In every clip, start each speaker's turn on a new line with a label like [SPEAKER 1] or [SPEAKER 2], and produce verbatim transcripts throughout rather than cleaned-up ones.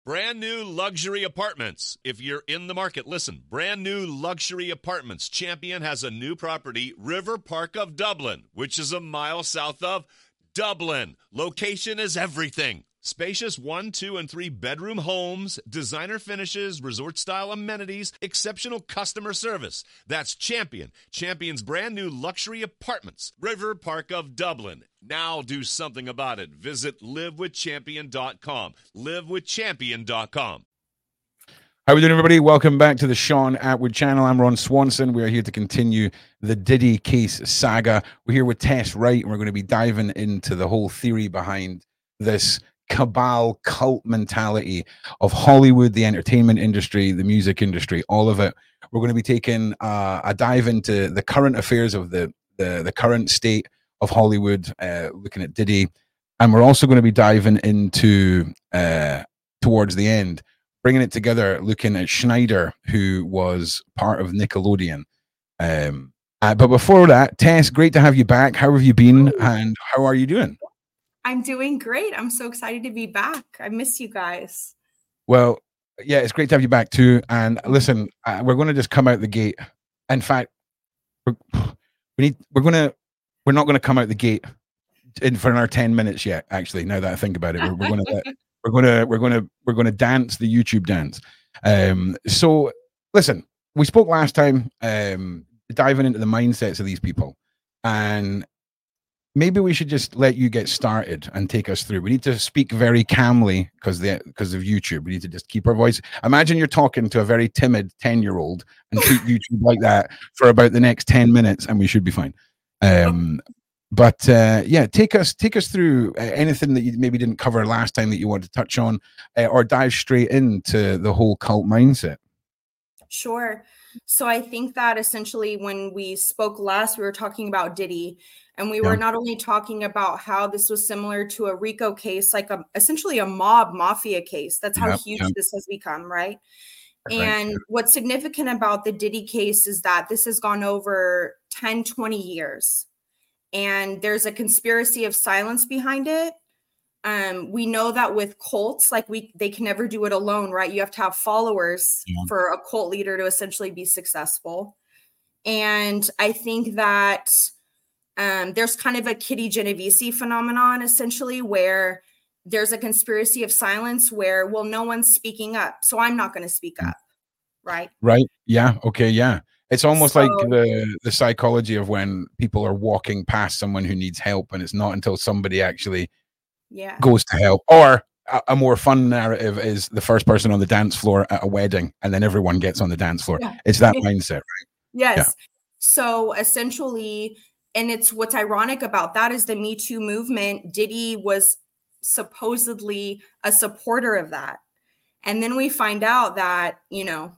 [SPEAKER 1] Brand new luxury apartments. If you're in the market, listen. Brand new luxury apartments. Champion has a new property, River Park of Dublin, which is a mile south of Dublin. Location is everything. Spacious one, two, and three bedroom homes, designer finishes, resort-style amenities, exceptional customer service. That's Champion. Champion's brand new luxury apartments, River Park of Dublin. Now do something about it. Visit live with champion dot com. live with champion dot com.
[SPEAKER 2] How are we doing, everybody? Welcome back to the Sean Atwood channel. I'm Ron Swanson. We are here to continue the Diddy case saga. We're here with Tess Wright, and we're going to be diving into the whole theory behind this cabal cult mentality of Hollywood, the entertainment industry, the music industry, all of it. We're going to be taking uh, a dive into the current affairs of the, the, the current state of Hollywood, uh, looking at Diddy. And we're also going to be diving into, uh, towards the end, bringing it together, looking at Schneider, who was part of Nickelodeon. Um, uh, but before that, Tess, great to have you back. How have you been, and how are you doing?
[SPEAKER 3] I'm doing great. I'm so excited to be back. I miss you guys.
[SPEAKER 2] Well, yeah, it's great to have you back too. And listen, uh, we're going to just come out the gate. In fact, we're, we need, we're going to, we're not going to come out the gate in for another ten minutes yet. Actually, now that I think about it, we're, we're going to, we're going to, we're going to, we're going to dance the YouTube dance. Um, so listen, we spoke last time, um, diving into the mindsets of these people, and maybe we should just let you get started and take us through. We need to speak very calmly because the because of YouTube. We need to just keep our voice. Imagine you're talking to a very timid ten-year-old and treat YouTube like that for about the next ten minutes, and we should be fine. Um, but uh, yeah, take us take us through uh, anything that you maybe didn't cover last time that you want to touch on, uh, or dive straight into the whole cult mindset.
[SPEAKER 3] Sure. So I think that essentially when we spoke last, we were talking about Diddy. And we were yeah. not only talking about how this was similar to a RICO case, like a, essentially a mob mafia case. That's how yep, huge yep. this has become, right? right and yep. what's significant about the Diddy case is that this has gone over ten, twenty years. And there's a conspiracy of silence behind it. Um, we know that with cults, like we, they can never do it alone, right? You have to have followers yeah. for a cult leader to essentially be successful. And I think that Um, there's kind of a Kitty Genovese phenomenon, essentially, where there's a conspiracy of silence where, well, no one's speaking up, so I'm not going to speak up, right?
[SPEAKER 2] Right. Yeah. Okay. Yeah. It's almost so, like the, the psychology of when people are walking past someone who needs help, and it's not until somebody actually
[SPEAKER 3] yeah.
[SPEAKER 2] goes to help. Or a, a more fun narrative is the first person on the dance floor at a wedding, and then everyone gets on the dance floor. Yeah. It's that mindset, right?
[SPEAKER 3] Yes. Yeah. So essentially, and it's what's ironic about that is the Me Too movement. Diddy was supposedly a supporter of that. And then we find out that, you know,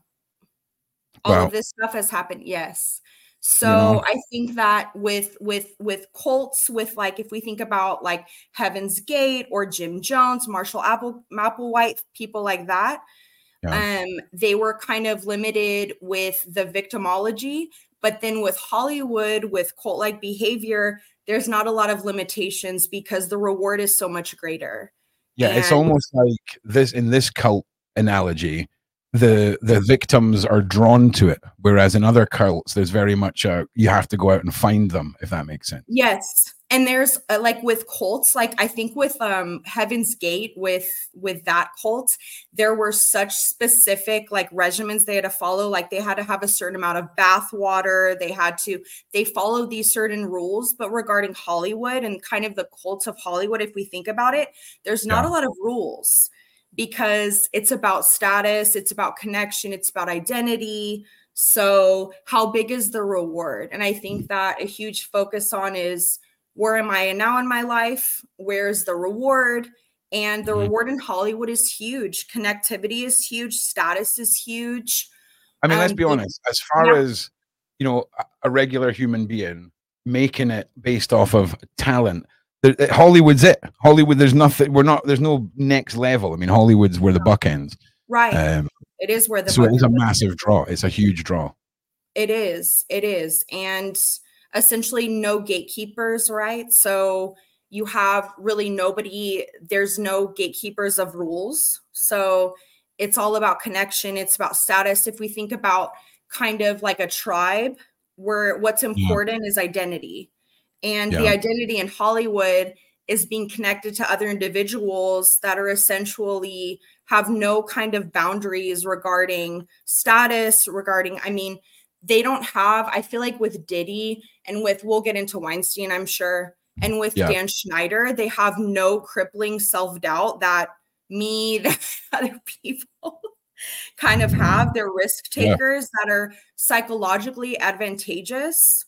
[SPEAKER 3] all wow. of this stuff has happened. Yes. So you know. I think that with, with, with cults, with like, if we think about like Heaven's Gate or Jim Jones, Marshall Apple, Applewhite, people like that, yeah. um, they were kind of limited with the victimology. But then with Hollywood, with cult-like behavior, there's not a lot of limitations because the reward is so much greater.
[SPEAKER 2] Yeah, and it's almost like this in this cult analogy, the the victims are drawn to it, whereas in other cults, there's very much a you have to go out and find them, if that makes sense.
[SPEAKER 3] Yes. And there's uh, like with cults, like I think with um, Heaven's Gate, with with that cult, there were such specific like regimens they had to follow. Like they had to have a certain amount of bath water. They had to, they followed these certain rules. But regarding Hollywood and kind of the cults of Hollywood, if we think about it, there's not yeah. a lot of rules because it's about status. It's about connection. It's about identity. So how big is the reward? And I think that a huge focus on is, where am I now in my life? Where's the reward? And the mm-hmm. reward in Hollywood is huge. Connectivity is huge. Status is huge.
[SPEAKER 2] I mean, um, let's be honest. As far yeah. as, you know, a regular human being making it based off of talent, the, Hollywood's it. Hollywood, there's nothing. We're not. There's no next level. I mean, Hollywood's where the buck ends.
[SPEAKER 3] Right. Um, it is where the.
[SPEAKER 2] So it is a massive draw. It's a huge draw.
[SPEAKER 3] It is. It is, and essentially no gatekeepers, right? So you have really nobody, there's no gatekeepers of rules, So it's all about connection. It's about status. If we think about kind of like a tribe, where what's important yeah. is identity. And yeah. the identity in Hollywood is being connected to other individuals that are essentially have no kind of boundaries regarding status, regarding, I mean, they don't have, I feel like with Diddy and with, we'll get into Weinstein, I'm sure, and with yeah. Dan Schneider, they have no crippling self-doubt that me, that other people kind of have. They're risk takers yeah. that are psychologically advantageous,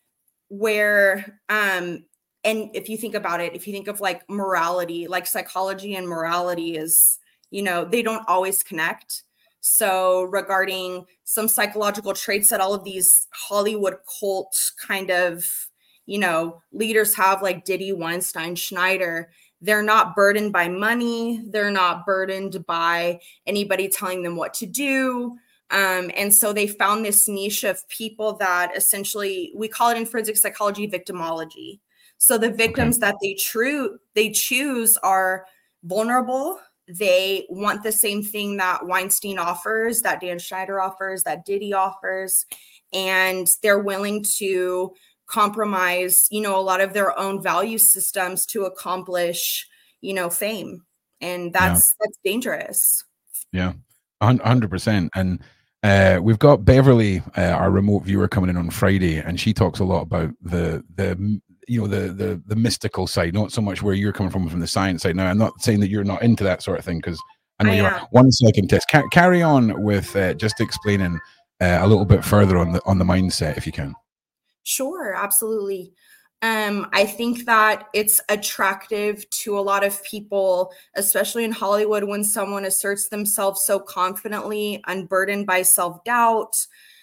[SPEAKER 3] where, um, and if you think about it, if you think of like morality, like psychology and morality is, you know, they don't always connect. So regarding some psychological traits that all of these Hollywood cult kind of, you know, leaders have, like Diddy, Weinstein, Schneider, they're not burdened by money. They're not burdened by anybody telling them what to do. Um, and so they found this niche of people that essentially, we call it in forensic psychology, victimology. So the victims okay. that they true they choose are vulnerable. They want the same thing that Weinstein offers, that Dan Schneider offers, that Diddy offers, and they're willing to compromise, you know, a lot of their own value systems to accomplish, you know, fame. And that's yeah. that's dangerous.
[SPEAKER 2] Yeah, one hundred percent. And uh, we've got Beverly, uh, our remote viewer, coming in on Friday, and she talks a lot about the the you know the the the mystical side, not so much where you're coming from from the science side. Now, I'm not saying that you're not into that sort of thing, because I know I you am. are. One second, Tess. Ca- carry on with uh, just explaining uh, a little bit further on the on the mindset, if you can.
[SPEAKER 3] Sure, absolutely. Um, I think that it's attractive to a lot of people, especially in Hollywood, when someone asserts themselves so confidently, unburdened by self-doubt.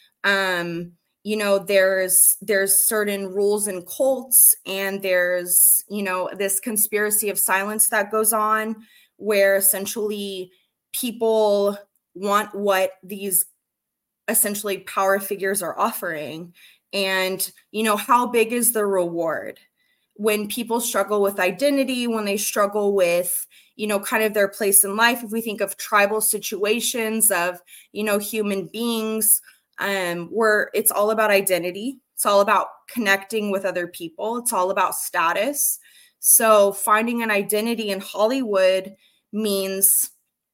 [SPEAKER 3] Um, you know, there's there's certain rules in cults, and there's, you know, this conspiracy of silence that goes on, where essentially people want what these essentially power figures are offering. And, you know, how big is the reward? When people struggle with identity, when they struggle with, you know, kind of their place in life, if we think of tribal situations of, you know, human beings, um, where it's all about identity. It's all about connecting with other people. It's all about status. So finding an identity in Hollywood means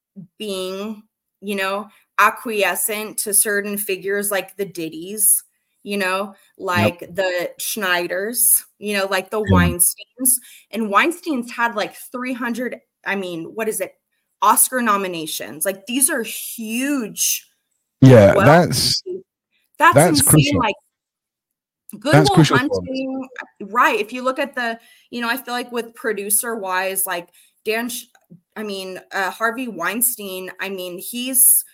[SPEAKER 3] being, you know, acquiescent to certain figures like the Diddys, you know, like yep. the Schneiders, you know, like the yeah. Weinsteins. And Weinstein's had like three hundred, I mean, what is it? Oscar nominations. Like, these are huge.
[SPEAKER 2] Yeah, well, that's
[SPEAKER 3] that's,
[SPEAKER 2] that's
[SPEAKER 3] insane.
[SPEAKER 2] Crucial.
[SPEAKER 3] Like, Good
[SPEAKER 2] that's
[SPEAKER 3] Will Hunting, right? If you look at the, you know, I feel like with producer wise, like Dan, I mean, uh, Harvey Weinstein, I mean, he's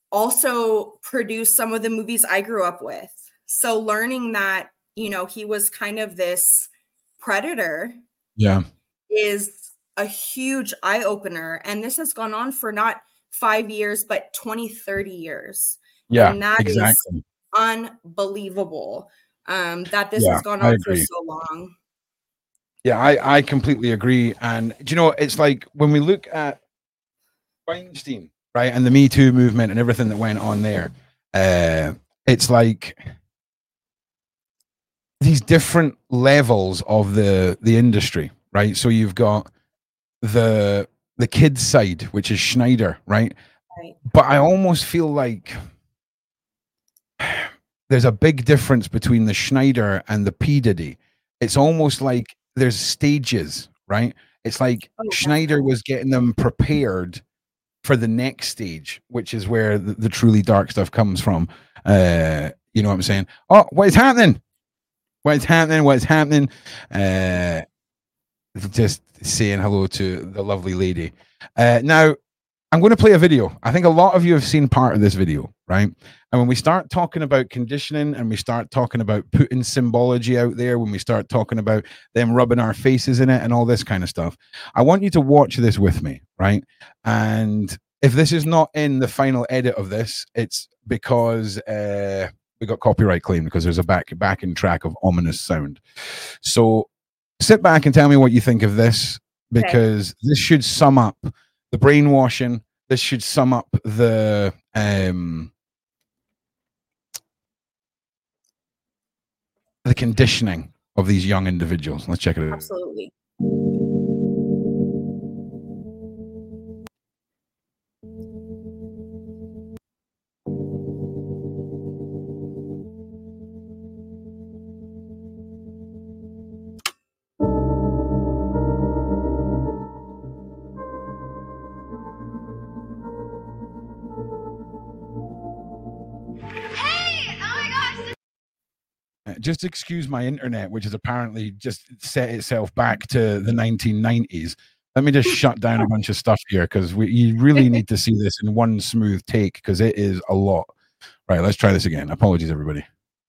[SPEAKER 3] also produced some of the movies I grew up with. So learning that, you know, he was kind of this predator
[SPEAKER 2] yeah,
[SPEAKER 3] is a huge eye opener. And this has gone on for not five years, but twenty, thirty years.
[SPEAKER 2] Yeah,
[SPEAKER 3] and that
[SPEAKER 2] exactly.
[SPEAKER 3] is unbelievable um, that this
[SPEAKER 2] yeah,
[SPEAKER 3] has gone on for so long.
[SPEAKER 2] Yeah, I, I completely agree. And, do you know, it's like when we look at Weinstein, right, and the Me Too movement and everything that went on there, uh, it's like these different levels of the the industry, right? So you've got the the kids side, which is Schneider, right?
[SPEAKER 3] Right.
[SPEAKER 2] But I almost feel like there's a big difference between the Schneider and the P. Diddy. It's almost like there's stages, right? It's like oh, Schneider was getting them prepared for the next stage, which is where the, the truly dark stuff comes from. Uh, you know what I'm saying? Oh, what is happening? What is happening? What is happening? Uh, just saying hello to the lovely lady. Uh, now, I'm going to play a video. I think a lot of you have seen part of this video, right? And when we start talking about conditioning and we start talking about putting symbology out there, when we start talking about them rubbing our faces in it and all this kind of stuff, I want you to watch this with me, right? And if this is not in the final edit of this, it's because uh, we got copyright claim because there's a back backing track of ominous sound. So sit back and tell me what you think of this, because okay. this should sum up the brainwashing, this should sum up the um, the conditioning of these young individuals. Let's check it out.
[SPEAKER 3] Absolutely.
[SPEAKER 2] Just excuse my internet, which has apparently just set itself back to the nineteen nineties. Let me just shut down a bunch of stuff here because we you really need to see this in one smooth take because it is a lot. Right, let's try this again. Apologies, everybody.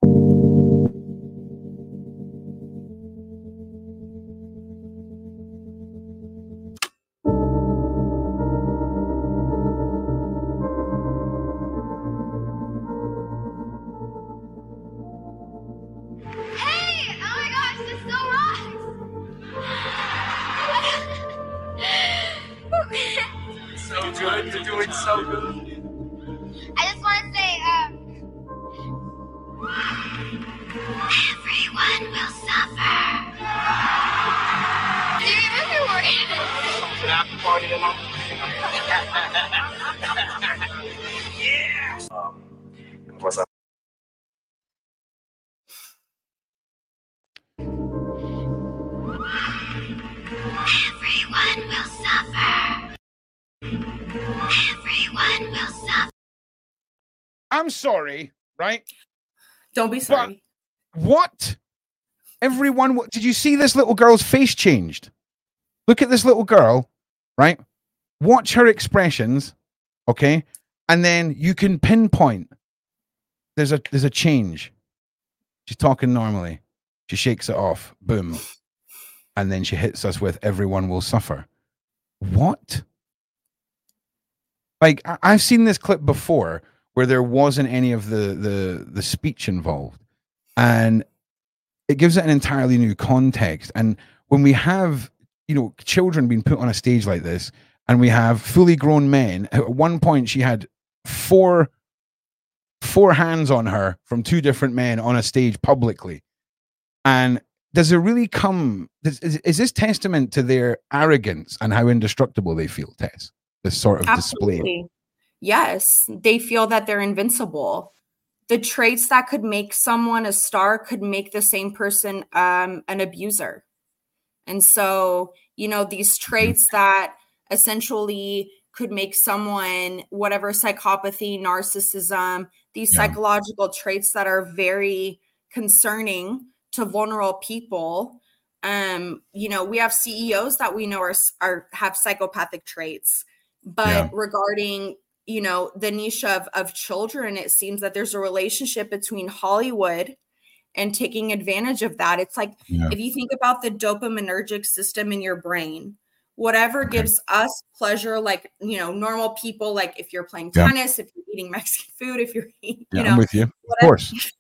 [SPEAKER 2] I'm sorry, right?
[SPEAKER 3] Don't be sorry.
[SPEAKER 2] But what? Everyone, did you see this little girl's face changed? Look at this little girl, right? Watch her expressions, okay? And then you can pinpoint. There's a there's a change. She's talking normally. She shakes it off. Boom. And then she hits us with everyone will suffer. What? Like, I- I've seen this clip before where there wasn't any of the, the, the speech involved. And it gives it an entirely new context. And when we have, you know, children being put on a stage like this, and we have fully grown men, at one point she had four, four hands on her from two different men on a stage publicly. And does it really come, is, is this testament to their arrogance and how indestructible they feel, Tess? This sort of
[SPEAKER 3] Absolutely.
[SPEAKER 2] display.
[SPEAKER 3] Yes, they feel that they're invincible. The traits that could make someone a star could make the same person um, an abuser. And so, you know, these traits that essentially could make someone, whatever psychopathy, narcissism, these
[SPEAKER 2] Yeah.
[SPEAKER 3] psychological traits that are very concerning to vulnerable people. Um, you know, we have C E Os that we know are, are have psychopathic traits, but
[SPEAKER 2] Yeah.
[SPEAKER 3] regarding, you know, the niche of, of children, it seems that there's a relationship between Hollywood and taking advantage of that. It's like,
[SPEAKER 2] Yeah.
[SPEAKER 3] if you think about the dopaminergic system in your brain, whatever
[SPEAKER 2] Okay.
[SPEAKER 3] gives us pleasure, like, you know, normal people, like if you're playing
[SPEAKER 2] Yeah.
[SPEAKER 3] tennis, if you're eating Mexican food, if you're, you
[SPEAKER 2] Yeah,
[SPEAKER 3] know,
[SPEAKER 2] I'm with you. Of
[SPEAKER 3] whatever.
[SPEAKER 2] course.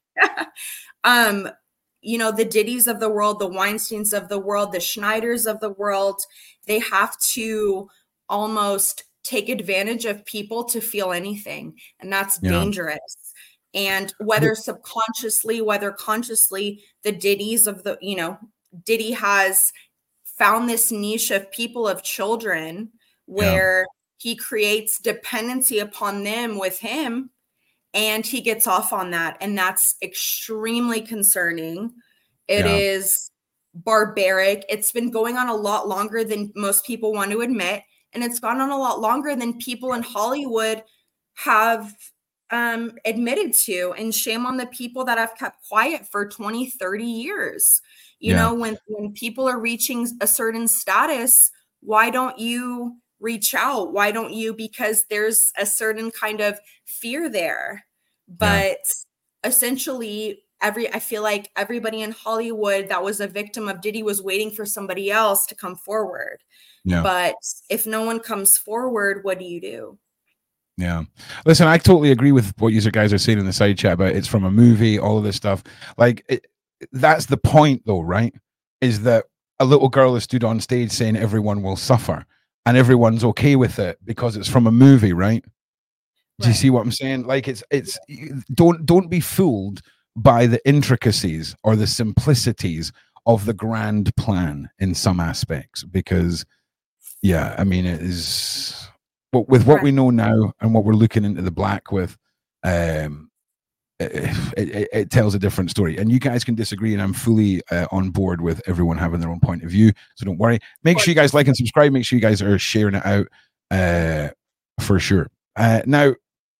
[SPEAKER 3] um, you know, the Diddy's of the world, the Weinsteins of the world, the Schneiders of the world, they have to almost take advantage of people to feel anything. And that's
[SPEAKER 2] Yeah.
[SPEAKER 3] dangerous. And whether subconsciously, whether consciously, the Diddy's of the, you know, Diddy has found this niche of people, of children, where he creates dependency upon them with him, and he gets off on that. And that's extremely concerning. It
[SPEAKER 2] Yeah.
[SPEAKER 3] is barbaric. It's been going on a lot longer than most people want to admit. And it's gone on a lot longer than people in Hollywood have um, admitted to. And shame on the people that have kept quiet for twenty, thirty years. You
[SPEAKER 2] Yeah.
[SPEAKER 3] know, when, when people are reaching a certain status, why don't you reach out? Why don't you? Because there's a certain kind of fear there. But essentially, every I feel like everybody in Hollywood that was a victim of Diddy was waiting for somebody else to come forward.
[SPEAKER 2] Yeah.
[SPEAKER 3] But if no one comes forward, what do you do?
[SPEAKER 2] Yeah. Listen, I totally agree with what you guys are saying in the side chat about it's from a movie, all of this stuff. Like, it, that's the point, though, right? Is that a little girl has stood on stage saying everyone will suffer. and everyone's okay with it because it's from a movie, right? Do you see what I'm saying? Like it's it's don't don't be fooled by the intricacies or the simplicities of the grand plan in some aspects, because yeah, I mean it is well, with what right. we know now and what we're looking into the black with, um it, it, it tells a different story. And you guys can disagree, and I'm fully uh, on board with everyone having their own point of view, so don't worry. Make sure you guys like and subscribe. Make sure you guys are sharing it out uh for sure. Uh now,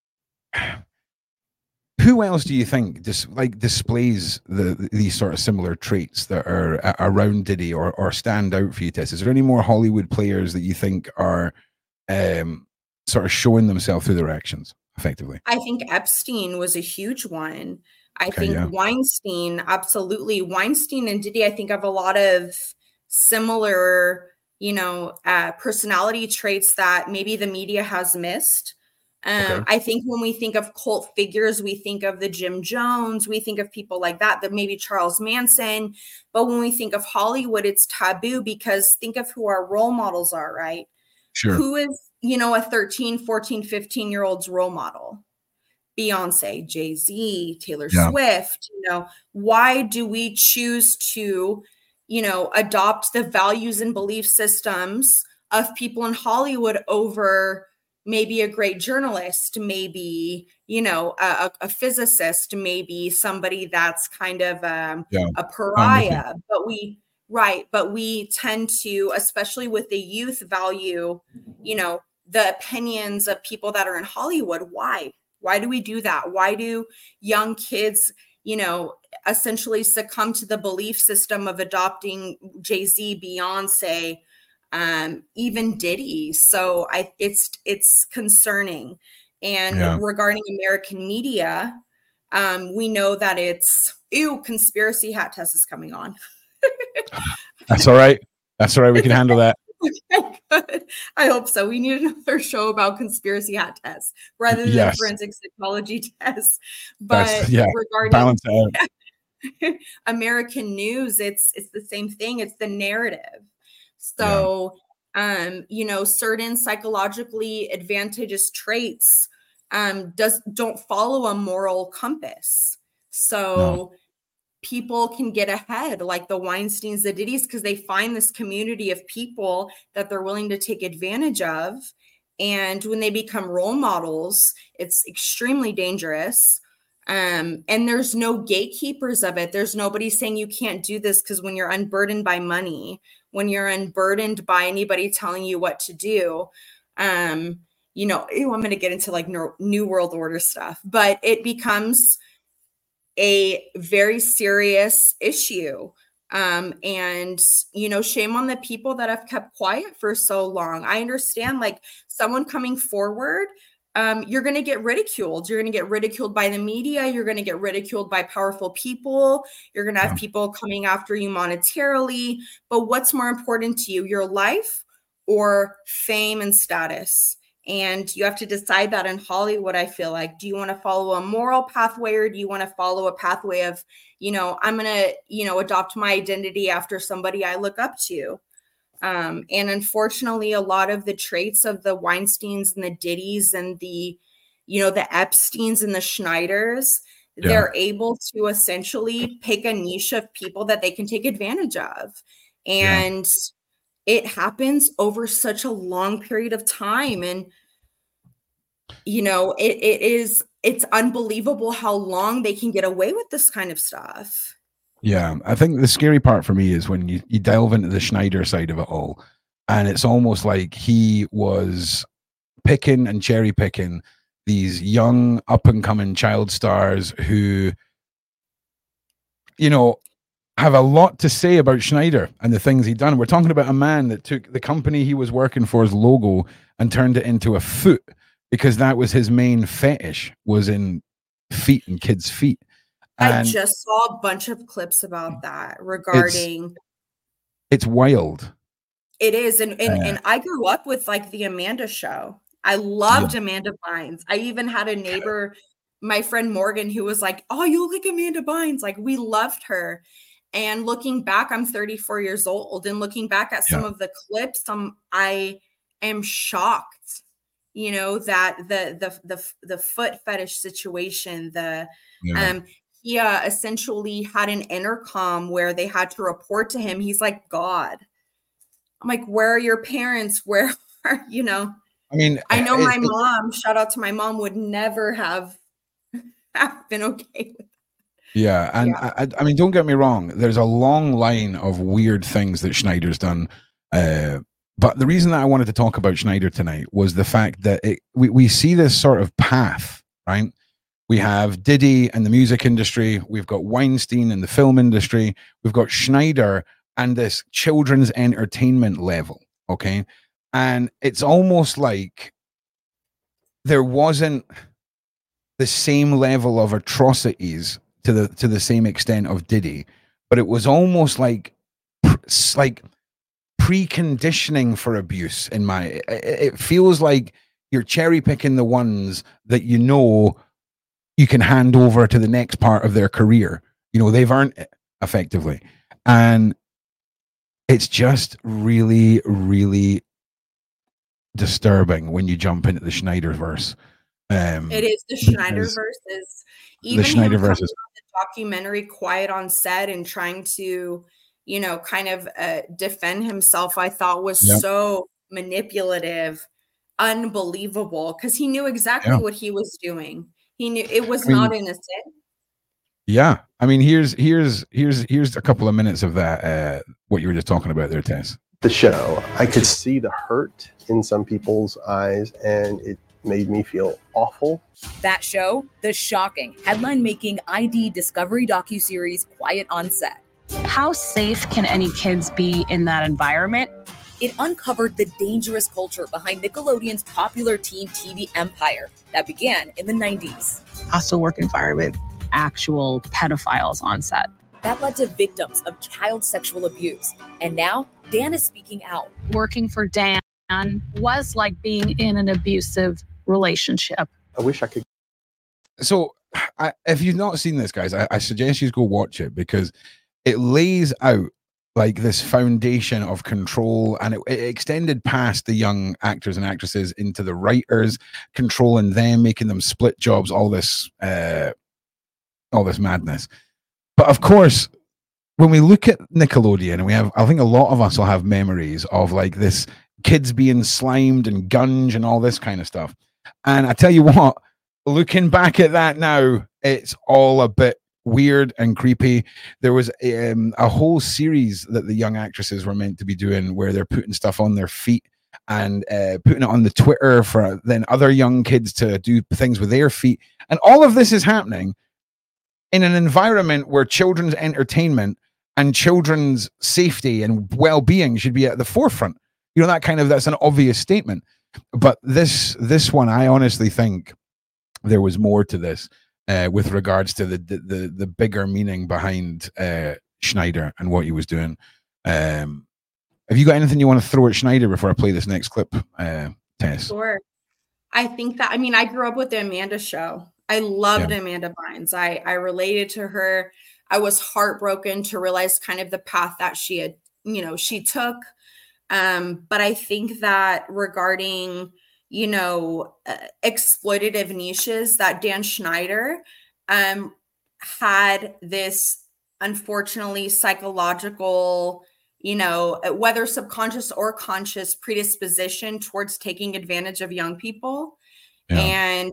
[SPEAKER 2] who else do you think dis- like displays the these sort of similar traits that are a- around Diddy or or stand out for you, Tess? Is there any more Hollywood players that you think are um, sort of showing themselves through their actions effectively?
[SPEAKER 3] I think Epstein was a huge one. I
[SPEAKER 2] okay,
[SPEAKER 3] think
[SPEAKER 2] yeah.
[SPEAKER 3] Weinstein, absolutely. Weinstein and Diddy, I think, have a lot of similar, you know, uh, personality traits that maybe the media has missed. Um, okay. I think when we think of cult figures, we think of the Jim Jones, we think of people like that, that maybe Charles Manson. But when we think of Hollywood, it's taboo, because think of who our role models are, right?
[SPEAKER 2] Sure.
[SPEAKER 3] Who is, you know, a thirteen, fourteen, fifteen year old's role model? Beyonce, Jay-Z, Taylor yeah. Swift. You know, why do we choose to, you know, adopt the values and belief systems of people in Hollywood over maybe a great journalist, maybe, you know, a, a physicist, maybe somebody that's kind of um,
[SPEAKER 2] yeah.
[SPEAKER 3] a pariah, but we, right. But we tend to, especially with the youth, value, you know, the opinions of people that are in Hollywood. Why? Why do we do that? Why do young kids, you know, essentially succumb to the belief system of adopting Jay-Z, Beyonce, um even Diddy? So I it's it's concerning. And yeah. regarding American media, um we know that it's ew conspiracy hat test is coming on.
[SPEAKER 2] That's all right. That's all right. We can handle that.
[SPEAKER 3] Good. I hope so. We need another show about conspiracy hat tests rather than yes. forensic psychology tests. But
[SPEAKER 2] yeah.
[SPEAKER 3] regarding
[SPEAKER 2] balance out.
[SPEAKER 3] American news, it's it's the same thing. It's the narrative. So, yeah. um, you know, certain psychologically advantageous traits um, does don't follow a moral compass. So no. people can get ahead, like the Weinsteins, the Diddys, because they find this community of people that they're willing to take advantage of. And when they become role models, it's extremely dangerous. Um, and there's no gatekeepers of it. There's nobody saying you can't do this, because when you're unburdened by money, when you're unburdened by anybody telling you what to do, um, you know, ew, I'm going to get into like New World Order stuff, but it becomes a very serious issue. Um, and, you know, shame on the people that have kept quiet for so long. I understand, like, someone coming forward, um, you're going to get ridiculed. You're going to get ridiculed by the media. You're going to get ridiculed by powerful people. You're going to have yeah. people coming after you monetarily. But what's more important to you, your life or fame and status? And you have to decide that in Hollywood, I feel like. Do you want to follow a moral pathway, or do you want to follow a pathway of, you know, I'm going to, you know, adopt my identity after somebody I look up to? Um, and unfortunately, a lot of the traits of the Weinsteins and the Diddys and the, you know, the Epsteins and the Schneiders, yeah. they're able to essentially pick a niche of people that they can take advantage of. And yeah. it happens over such a long period of time. And, you know, it, it is, it's unbelievable how long they can get away with this kind of stuff.
[SPEAKER 2] Yeah, I think the scary part for me is when you, you delve into the Schneider side of it all, and it's almost like he was picking and cherry picking these young up and coming child stars who, you know, have a lot to say about Schneider and the things he'd done. We're talking about a man that took the company he was working for's logo and turned it into a foot, because that was his main fetish, was in feet and kids' feet. And
[SPEAKER 3] I just saw a bunch of clips about that regarding.
[SPEAKER 2] It's, it's wild.
[SPEAKER 3] It is. And, and, uh, and I grew up with like the Amanda Show. I loved yeah. Amanda Bynes. I even had a neighbor, my friend Morgan, who was like, oh, you look like Amanda Bynes. Like, we loved her. And looking back, I'm thirty-four years old, and looking back at some yeah. of the clips, um, I am shocked, you know, that the the the the foot fetish situation, the
[SPEAKER 2] Yeah.
[SPEAKER 3] um he uh, essentially had an intercom where they had to report to him. He's like, God. I'm like, where are your parents? Where are, you know?
[SPEAKER 2] I mean,
[SPEAKER 3] I know
[SPEAKER 2] it,
[SPEAKER 3] my
[SPEAKER 2] it,
[SPEAKER 3] mom, shout out to my mom, would never have, have been okay with that.
[SPEAKER 2] Yeah, and
[SPEAKER 3] Yeah.
[SPEAKER 2] I, I mean, don't get me wrong. There's a long line of weird things that Schneider's done, uh, but the reason that I wanted to talk about Schneider tonight was the fact that it, we we see this sort of path, right? We have Diddy and the music industry. We've got Weinstein and the film industry. We've got Schneider and this children's entertainment level. Okay, and it's almost like there wasn't the same level of atrocities to the to the same extent of Diddy, but it was almost like like preconditioning for abuse. In my, it, it feels like you're cherry picking the ones that you know you can hand over to the next part of their career. You know, they've earned it effectively, and it's just really, really disturbing when you jump into the Schneiderverse. Um,
[SPEAKER 3] it is the Schneiderverse is even
[SPEAKER 2] the Schneiderverse
[SPEAKER 3] is documentary Quiet on Set and trying to, you know, kind of uh, defend himself, I thought was
[SPEAKER 2] yeah.
[SPEAKER 3] so manipulative, unbelievable, because he knew exactly
[SPEAKER 2] yeah.
[SPEAKER 3] what he was doing. He knew it was
[SPEAKER 2] I mean,
[SPEAKER 3] not innocent.
[SPEAKER 2] Yeah, I mean, here's here's here's here's a couple of minutes of that. Uh, what you were just talking about there, Tess.
[SPEAKER 4] The show, I could see the hurt in some people's eyes, and it made me feel awful.
[SPEAKER 5] That show, the shocking, headline-making I D Discovery docuseries Quiet on Set.
[SPEAKER 6] How safe can any kids be in that environment?
[SPEAKER 5] It uncovered the dangerous culture behind Nickelodeon's popular teen T V empire that began in the nineties.
[SPEAKER 6] Hostile work environment, actual pedophiles on set.
[SPEAKER 5] That led to victims of child sexual abuse. And now, Dan is speaking out.
[SPEAKER 6] Working for Dan was like being in an abusive relationship.
[SPEAKER 4] I wish I could.
[SPEAKER 2] So, I, if you've not seen this, guys, I, I suggest you go watch it, because it lays out like this foundation of control, and it, it extended past the young actors and actresses into the writers, controlling them, making them split jobs, all this, uh, all this madness. But of course, when we look at Nickelodeon, and we have, I think a lot of us will have memories of like this kids being slimed and gunge and all this kind of stuff. And I tell you what, looking back at that now, it's all a bit weird and creepy. There was um, a whole series that the young actresses were meant to be doing where they're putting stuff on their feet and uh, putting it on the Twitter for then other young kids to do things with their feet. And all of this is happening in an environment where children's entertainment and children's safety and well-being should be at the forefront. You know, that kind of, that's an obvious statement. But this this one, I honestly think there was more to this uh, with regards to the, the the the bigger meaning behind uh, Schneider and what he was doing. Um, have you got anything you want to throw at Schneider before I play this next clip, uh, Tess?
[SPEAKER 3] Sure. I think that, I mean, I grew up with the Amanda Show. I loved yeah. Amanda Bynes. I, I related to her. I was heartbroken to realize kind of the path that she had, you know, she took. Um, but I think that regarding, you know, uh, exploitative niches, that Dan Schneider um, had this, unfortunately, psychological, you know, whether subconscious or conscious predisposition towards taking advantage of young people. Yeah. And,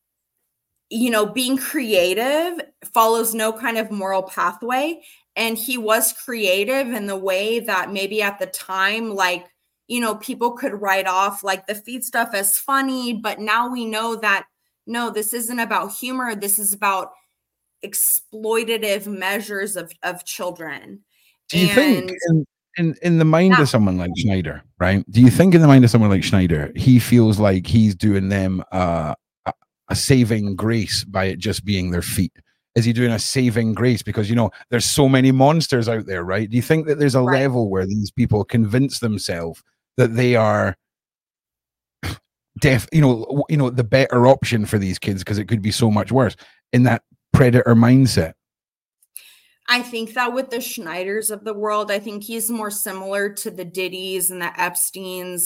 [SPEAKER 3] you know, being creative follows no kind of moral pathway. And he was creative in the way that maybe at the time, like, you know, people could write off like the feed stuff as funny, but now we know that, no, this isn't about humor. This is about exploitative measures of, of children.
[SPEAKER 2] Do you
[SPEAKER 3] and,
[SPEAKER 2] think in, in, in the mind yeah. of someone like Schneider, right? Do you think in the mind of someone like Schneider, he feels like he's doing them uh, a, a saving grace by it just being their feet? Is he doing a saving grace because, you know, there's so many monsters out there, right? Do you think that there's a right. level where these people convince themselves that they are deaf, you know, you know, the better option for these kids because it could be so much worse in that predator mindset?
[SPEAKER 3] I think that with the Schneiders of the world, I think he's more similar to the Diddys and the Epsteins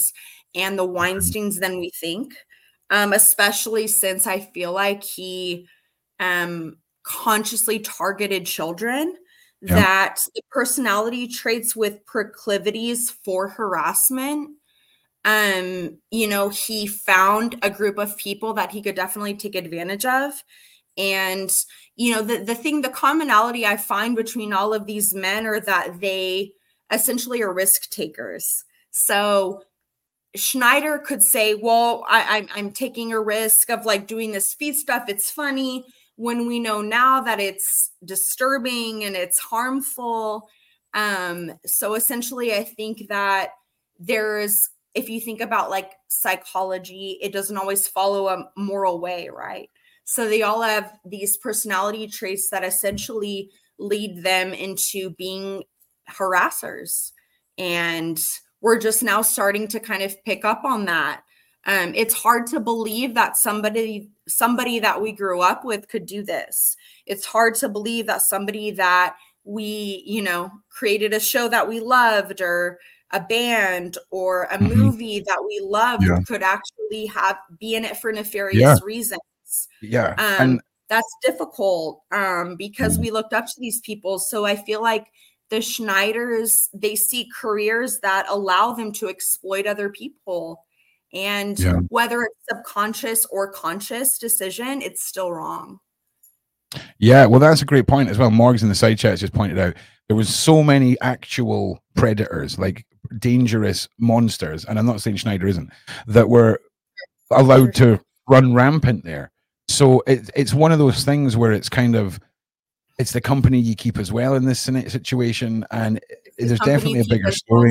[SPEAKER 3] and the Weinsteins than we think, um, especially since I feel like he um, consciously targeted children, yeah. that the personality traits with proclivities for harassment, um, you know, he found a group of people that he could definitely take advantage of. And, you know, the, the thing, the commonality I find between all of these men are that they essentially are risk takers. So Schneider could say, well, I, I'm, I'm taking a risk of like doing this feed stuff. It's funny, when we know now that it's disturbing and it's harmful. Um, so essentially, I think that there's, if you think about like psychology, it doesn't always follow a moral way, right? So they all have these personality traits that essentially lead them into being harassers. And we're just now starting to kind of pick up on that. Um, it's hard to believe that somebody, somebody that we grew up with could do this. It's hard to believe that somebody that we, you know, created a show that we loved, or a band, or a mm-hmm. movie that we loved, yeah. could actually have be in it for nefarious yeah. reasons.
[SPEAKER 2] Yeah.
[SPEAKER 3] Um, and that's difficult um, because mm-hmm. we looked up to these people. So I feel like the Schneiders, they see careers that allow them to exploit other people. And yeah. whether it's subconscious or conscious decision, it's still wrong.
[SPEAKER 2] Yeah, well, that's a great point as well. Morgs in the side chat just pointed out there was so many actual predators, like dangerous monsters, and I'm not saying Schneider isn't, that were allowed to run rampant there. So it, it's one of those things where it's kind of, it's the company you keep as well in this situation, and the there's definitely a bigger story.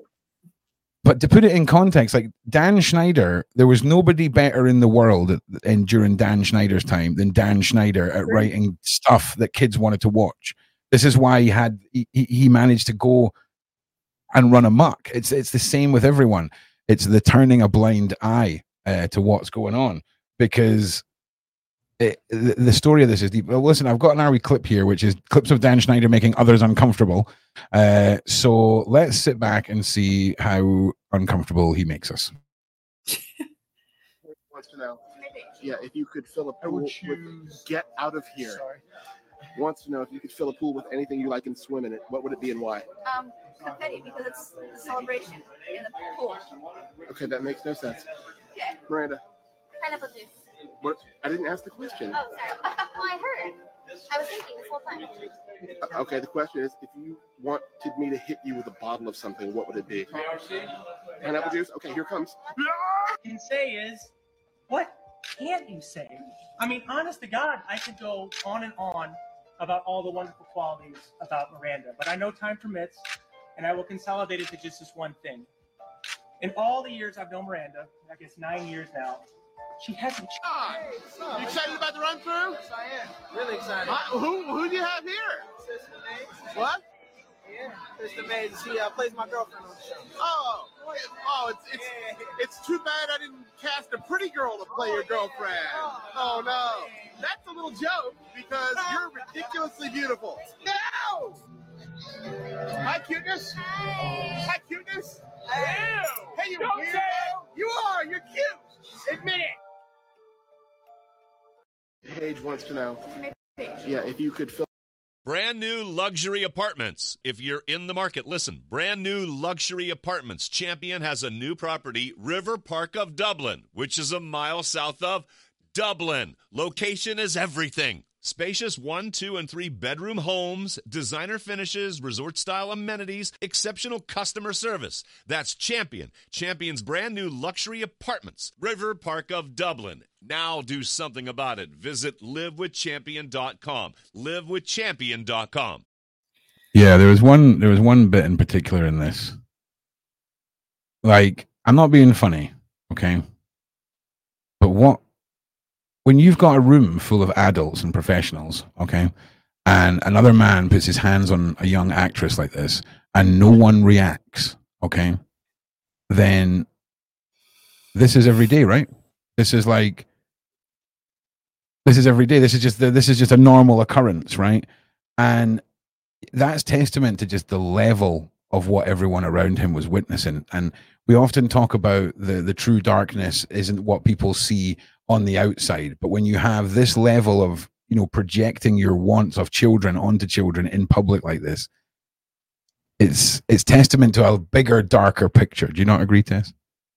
[SPEAKER 2] But to put it in context, like Dan Schneider, there was nobody better in the world and during Dan Schneider's time than Dan Schneider at writing stuff that kids wanted to watch. This is why he had he, he managed to go and run amok. It's it's the same with everyone. It's the turning a blind eye uh, to what's going on, because it, the, the story of this is deep. Well, listen, I've got an R W clip here, which is clips of Dan Schneider making others uncomfortable. Uh, so let's sit back and see how uncomfortable he makes us.
[SPEAKER 7] Wants to know, yeah, if you could fill a pool with "Get Out of Here." Sorry. Wants to know if you could fill a pool with anything you like and swim in it. What would it be and why?
[SPEAKER 8] Um, confetti, because it's a celebration in the pool.
[SPEAKER 7] Okay, that makes no sense.
[SPEAKER 8] Yeah.
[SPEAKER 7] Miranda.
[SPEAKER 8] Pineapple juice.
[SPEAKER 7] What? I didn't ask the question.
[SPEAKER 8] Oh, sorry. Well, I heard. I was thinking this whole time.
[SPEAKER 7] Uh, okay, the question is, if you wanted me to hit you with a bottle of something, what would it be? Pineapple juice? Okay, here comes.
[SPEAKER 9] What you can say is, what can't you say? I mean, honest to God, I could go on and on about all the wonderful qualities about Miranda, but I know time permits, and I will consolidate it to just this one thing. In all the years I've known Miranda, I guess nine years now, she hasn't.
[SPEAKER 7] Ah, you excited about the run through?
[SPEAKER 10] Yes, I am. Really excited.
[SPEAKER 7] Uh, who who do you have here?
[SPEAKER 10] Sister Mays.
[SPEAKER 7] What?
[SPEAKER 10] Yeah, Sister Mays. She uh, plays my girlfriend on the show.
[SPEAKER 7] Oh, oh, it's it's it's too bad I didn't cast a pretty girl to play your girlfriend. Oh no, that's a little joke because you're ridiculously beautiful. No. Hi, cuteness.
[SPEAKER 8] Hi.
[SPEAKER 7] Hi, cuteness.
[SPEAKER 9] Hey,
[SPEAKER 7] hey you
[SPEAKER 9] Don't
[SPEAKER 7] weirdo.
[SPEAKER 9] Say
[SPEAKER 7] you are. You're cute.
[SPEAKER 9] Admit it.
[SPEAKER 7] Paige wants to know, yeah, if you could fill.
[SPEAKER 1] Brand new luxury apartments. If you're in the market, listen. Brand new luxury apartments. Champion has a new property, River Park of Dublin, which is a mile south of Dublin. Location is everything. Spacious one, two, and three bedroom homes, designer finishes, resort-style amenities, exceptional customer service. That's Champion. Champion's brand new luxury apartments, River Park of Dublin. Now do something about it. Visit live with champion dot com. live with champion dot com.
[SPEAKER 2] Yeah, there was one. There was one bit in particular in this. Like, I'm not being funny, okay? But what? When you've got a room full of adults and professionals, okay, and another man puts his hands on a young actress like this, and no one reacts, okay, then this is every day, right? This is like, this is every day. This is just the, this is just a normal occurrence, right? And that's testament to just the level of what everyone around him was witnessing. And we often talk about the the true darkness isn't what people see on the outside, but when you have this level of, you know, projecting your wants of children onto children in public like this, it's it's testament to a bigger, darker picture. Do you not agree, Tess?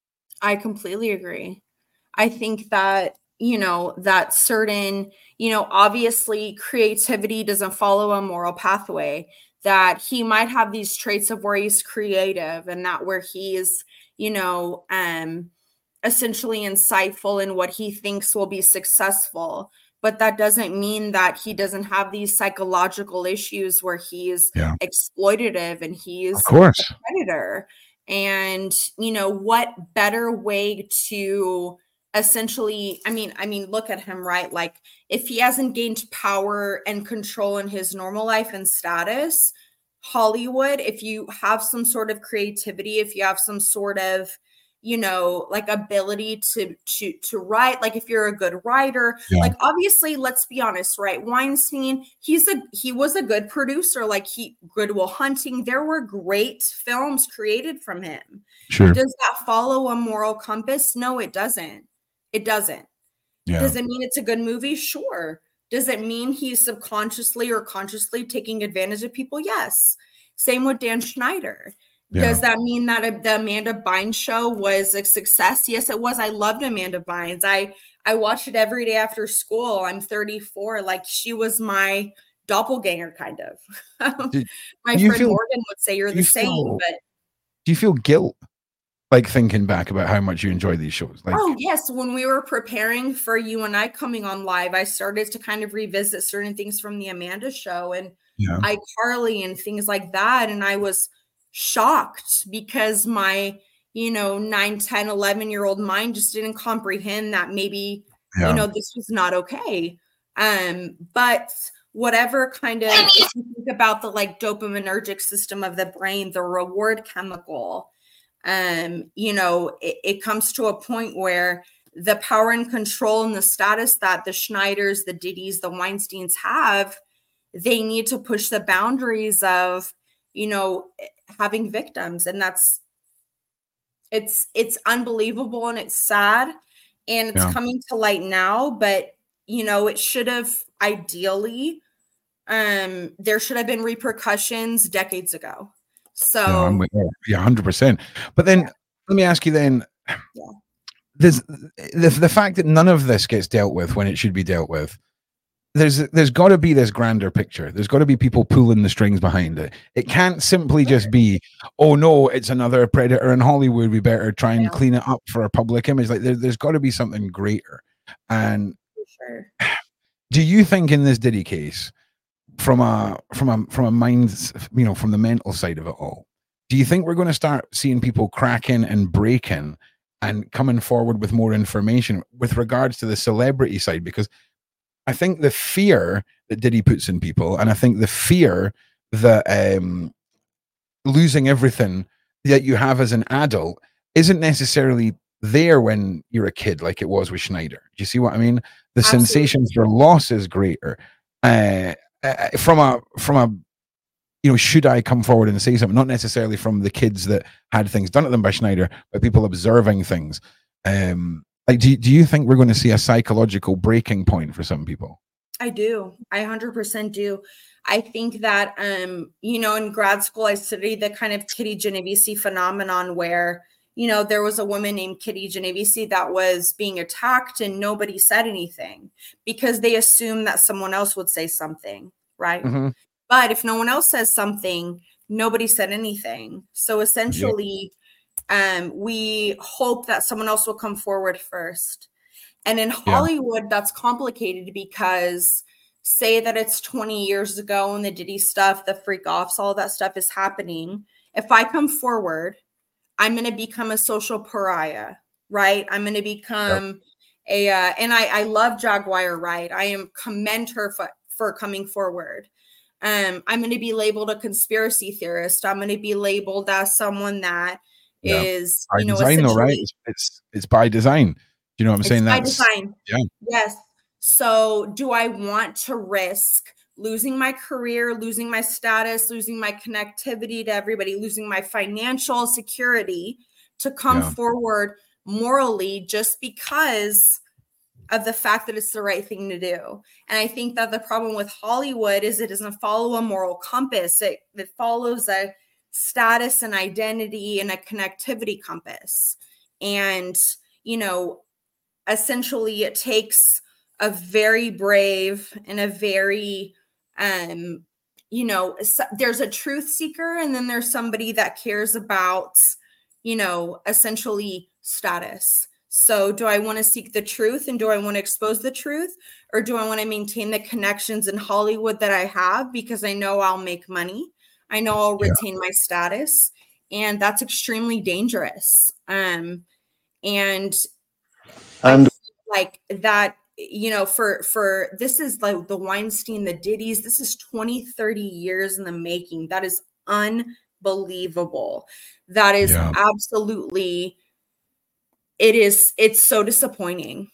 [SPEAKER 3] I completely agree. I think that, you know, that certain, you know, obviously creativity doesn't follow a moral pathway, that he might have these traits of where he's creative and that where he's, you know, um, essentially insightful in what he thinks will be successful. But that doesn't mean that he doesn't have these psychological issues where he's
[SPEAKER 2] yeah.
[SPEAKER 3] exploitative and he's
[SPEAKER 2] of course.
[SPEAKER 3] a predator. And, you know, what better way to essentially, I mean, I mean, look at him, right? Like if he hasn't gained power and control in his normal life and status, Hollywood, if you have some sort of creativity, if you have some sort of, you know, like ability to to to write, like if you're a good writer, yeah. like obviously, let's be honest, right? Weinstein, he's a he was a good producer, like he Good Will Hunting. There were great films created from him.
[SPEAKER 2] Sure.
[SPEAKER 3] Does that follow a moral compass? No, it doesn't. It doesn't. Yeah. Does it mean it's a good movie? Sure. Does it mean he's subconsciously or consciously taking advantage of people? Yes. Same with Dan Schneider. Yeah. Does that mean that the Amanda Bynes show was a success? Yes, it was. I loved Amanda Bynes. I, I watched it every day after school. I'm thirty-four. Like she was my doppelganger, kind of.
[SPEAKER 2] Did,
[SPEAKER 3] my friend feel, Morgan would say you're the you same.
[SPEAKER 2] Feel,
[SPEAKER 3] but
[SPEAKER 2] do you feel guilt? Like thinking back about how much you enjoy these shows? Like,
[SPEAKER 3] oh, yes. When we were preparing for you and I coming on live, I started to kind of revisit certain things from the Amanda show and yeah. iCarly and things like that. And I was shocked because my, you know, nine, ten, eleven year old mind just didn't comprehend that maybe, yeah. you know, this was not okay. Um, but whatever kind of, if you think about the like dopaminergic system of the brain, the reward chemical, um, you know, it, it comes to a point where the power and control and the status that the Schneiders, the Diddys, the Weinsteins have, they need to push the boundaries of, you know, having victims. And that's, it's, it's unbelievable and it's sad and it's yeah. coming to light now, but you know, it should have ideally, um, there should have been repercussions decades ago. So
[SPEAKER 2] yeah, I'm with, yeah, one hundred percent. But then yeah. let me ask you then,
[SPEAKER 3] yeah.
[SPEAKER 2] there's the, the fact that none of this gets dealt with when it should be dealt with. There's there's got to be this grander picture. There's got to be people pulling the strings behind it. It can't simply just be, oh no, it's another predator in Hollywood. We better try and yeah. clean it up for a public image. Like there, there's got to be something greater. And
[SPEAKER 3] sure.
[SPEAKER 2] do you think in this Diddy case, from a from a from a mind, you know, from the mental side of it all, do you think we're going to start seeing people cracking and breaking and coming forward with more information with regards to the celebrity side? Because I think the fear that Diddy puts in people, and I think the fear that um, losing everything that you have as an adult isn't necessarily there when you're a kid, like it was with Schneider. Do you see what I mean? The
[SPEAKER 3] Absolutely.
[SPEAKER 2] Sensation for loss is greater. Uh, uh, from a from a you know, should I come forward and say something? Not necessarily from the kids that had things done to them by Schneider, but people observing things. Um, like, do do you think we're going to see a psychological breaking point for some people?
[SPEAKER 3] I do. I one hundred percent do. I think that, um, you know, in grad school, I studied the kind of Kitty Genovese phenomenon where, you know, there was a woman named Kitty Genovese that was being attacked and nobody said anything because they assumed that someone else would say something, right?
[SPEAKER 2] Mm-hmm.
[SPEAKER 3] But if no one else says something, nobody said anything. So essentially, yeah. um, we hope that someone else will come forward first. And in Hollywood, yeah. that's complicated because say that it's twenty years ago and the Diddy stuff, the freak offs, all that stuff is happening. If I come forward, I'm going to become a social pariah, right? I'm going to become yep. a, uh, and I, I love Jaguar Wright. I am commend her for, for coming forward. Um, I'm going to be labeled a conspiracy theorist. I'm going to be labeled as someone that yeah. is,
[SPEAKER 2] by
[SPEAKER 3] you know,
[SPEAKER 2] design, though, right? It's, it's it's by design. Do you know what I'm
[SPEAKER 3] it's
[SPEAKER 2] saying?
[SPEAKER 3] By
[SPEAKER 2] That's
[SPEAKER 3] design.
[SPEAKER 2] Yeah.
[SPEAKER 3] Yes. So, do I want to risk losing my career, losing my status, losing my connectivity to everybody, losing my financial security to come
[SPEAKER 2] Yeah.
[SPEAKER 3] forward morally just because of the fact that it's the right thing to do. And I think that the problem with Hollywood is it doesn't follow a moral compass. It, it follows a status and identity and a connectivity compass. And, you know, essentially it takes a very brave and a very, um, you know, there's a truth seeker, and then there's somebody that cares about, you know, essentially status. So do I want to seek the truth, and do I want to expose the truth, or do I want to maintain the connections in Hollywood that I have because I know I'll make money? I know I'll retain yeah. my status, and that's extremely dangerous. Um, and
[SPEAKER 4] and
[SPEAKER 3] like that, you know, for, for this is like the Weinstein, the Diddy's, this is twenty, thirty years in the making. That is unbelievable. That is yeah. absolutely, it is, it's so disappointing.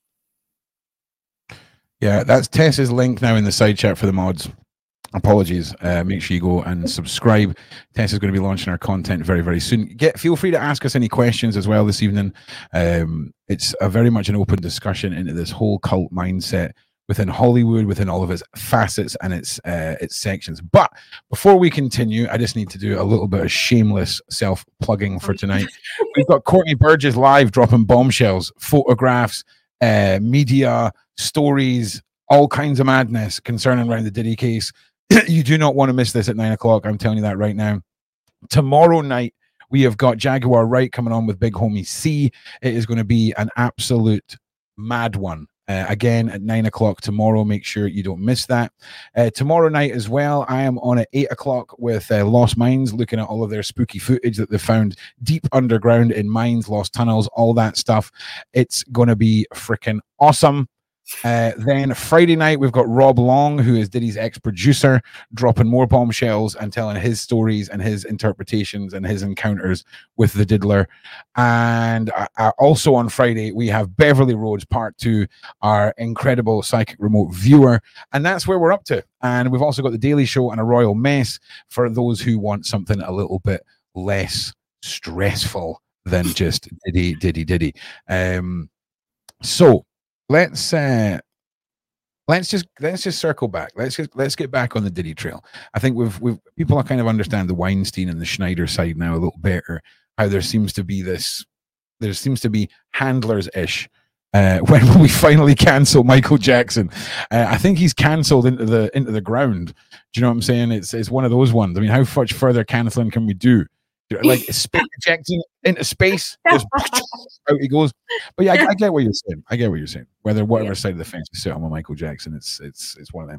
[SPEAKER 2] Yeah, that's Tess's link now in the side chat for the mods. Apologies. Uh, make sure you go and subscribe. Tess is going to be launching our content very, very soon. Get feel free to ask us any questions as well this evening. Um, it's a very much an open discussion into this whole cult mindset within Hollywood, within all of its facets and its uh, its sections. But before we continue, I just need to do a little bit of shameless self-plugging for tonight. We've got Courtney Burgess live dropping bombshells, photographs, uh, media, stories, all kinds of madness concerning around the Diddy case. You do not want to miss this at nine o'clock. I'm telling you that right now. Tomorrow night, we have got Jaguar Wright coming on with Big Homie C. It is going to be an absolute mad one. Uh, again, at nine o'clock tomorrow. Make sure you don't miss that. Uh, tomorrow night as well, I am on at eight o'clock with uh, Lost Mines, looking at all of their spooky footage that they found deep underground in mines, lost tunnels, all that stuff. It's going to be freaking awesome. Uh, then Friday night, we've got Rob Long, who is Diddy's ex-producer, dropping more bombshells and telling his stories and his interpretations and his encounters with the Diddler. And uh, uh, also on Friday, we have Beverly Rhodes Part two, our incredible psychic remote viewer. And that's where we're up to. And we've also got The Daily Show and A Royal Mess for those who want something a little bit less stressful than just Diddy, Diddy, Diddy. Um, so... Let's uh, let's just let's just circle back. Let's just let's get back on the Diddy trail. I think we've we've people are kind of understand the Weinstein and the Schneider side now a little better. How there seems to be this, there seems to be handlers ish. Uh, when we finally cancel Michael Jackson, uh, I think he's cancelled into the into the ground. Do you know what I'm saying? It's it's one of those ones. I mean, how much further canceling can we do? Like space ejecting into space, just out he goes. But yeah, I, I get what you're saying. I get what you're saying. Whether whatever yeah. side of the fence you sit on with Michael Jackson, it's it's it's one of them.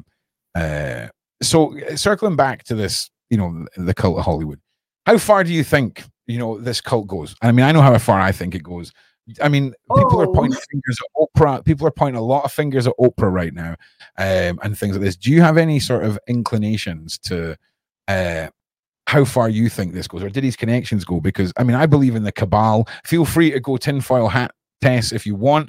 [SPEAKER 2] Uh, so circling back to this, you know, the cult of Hollywood. How far do you think, you know, this cult goes? I mean, I know how far I think it goes. I mean, people oh. are pointing fingers at Oprah. People are pointing a lot of fingers at Oprah right now, um, and things like this. Do you have any sort of inclinations to? Uh, how far you think this goes, or did his connections go? Because I mean, I believe in the cabal. Feel free to go tinfoil hat Tess if you want.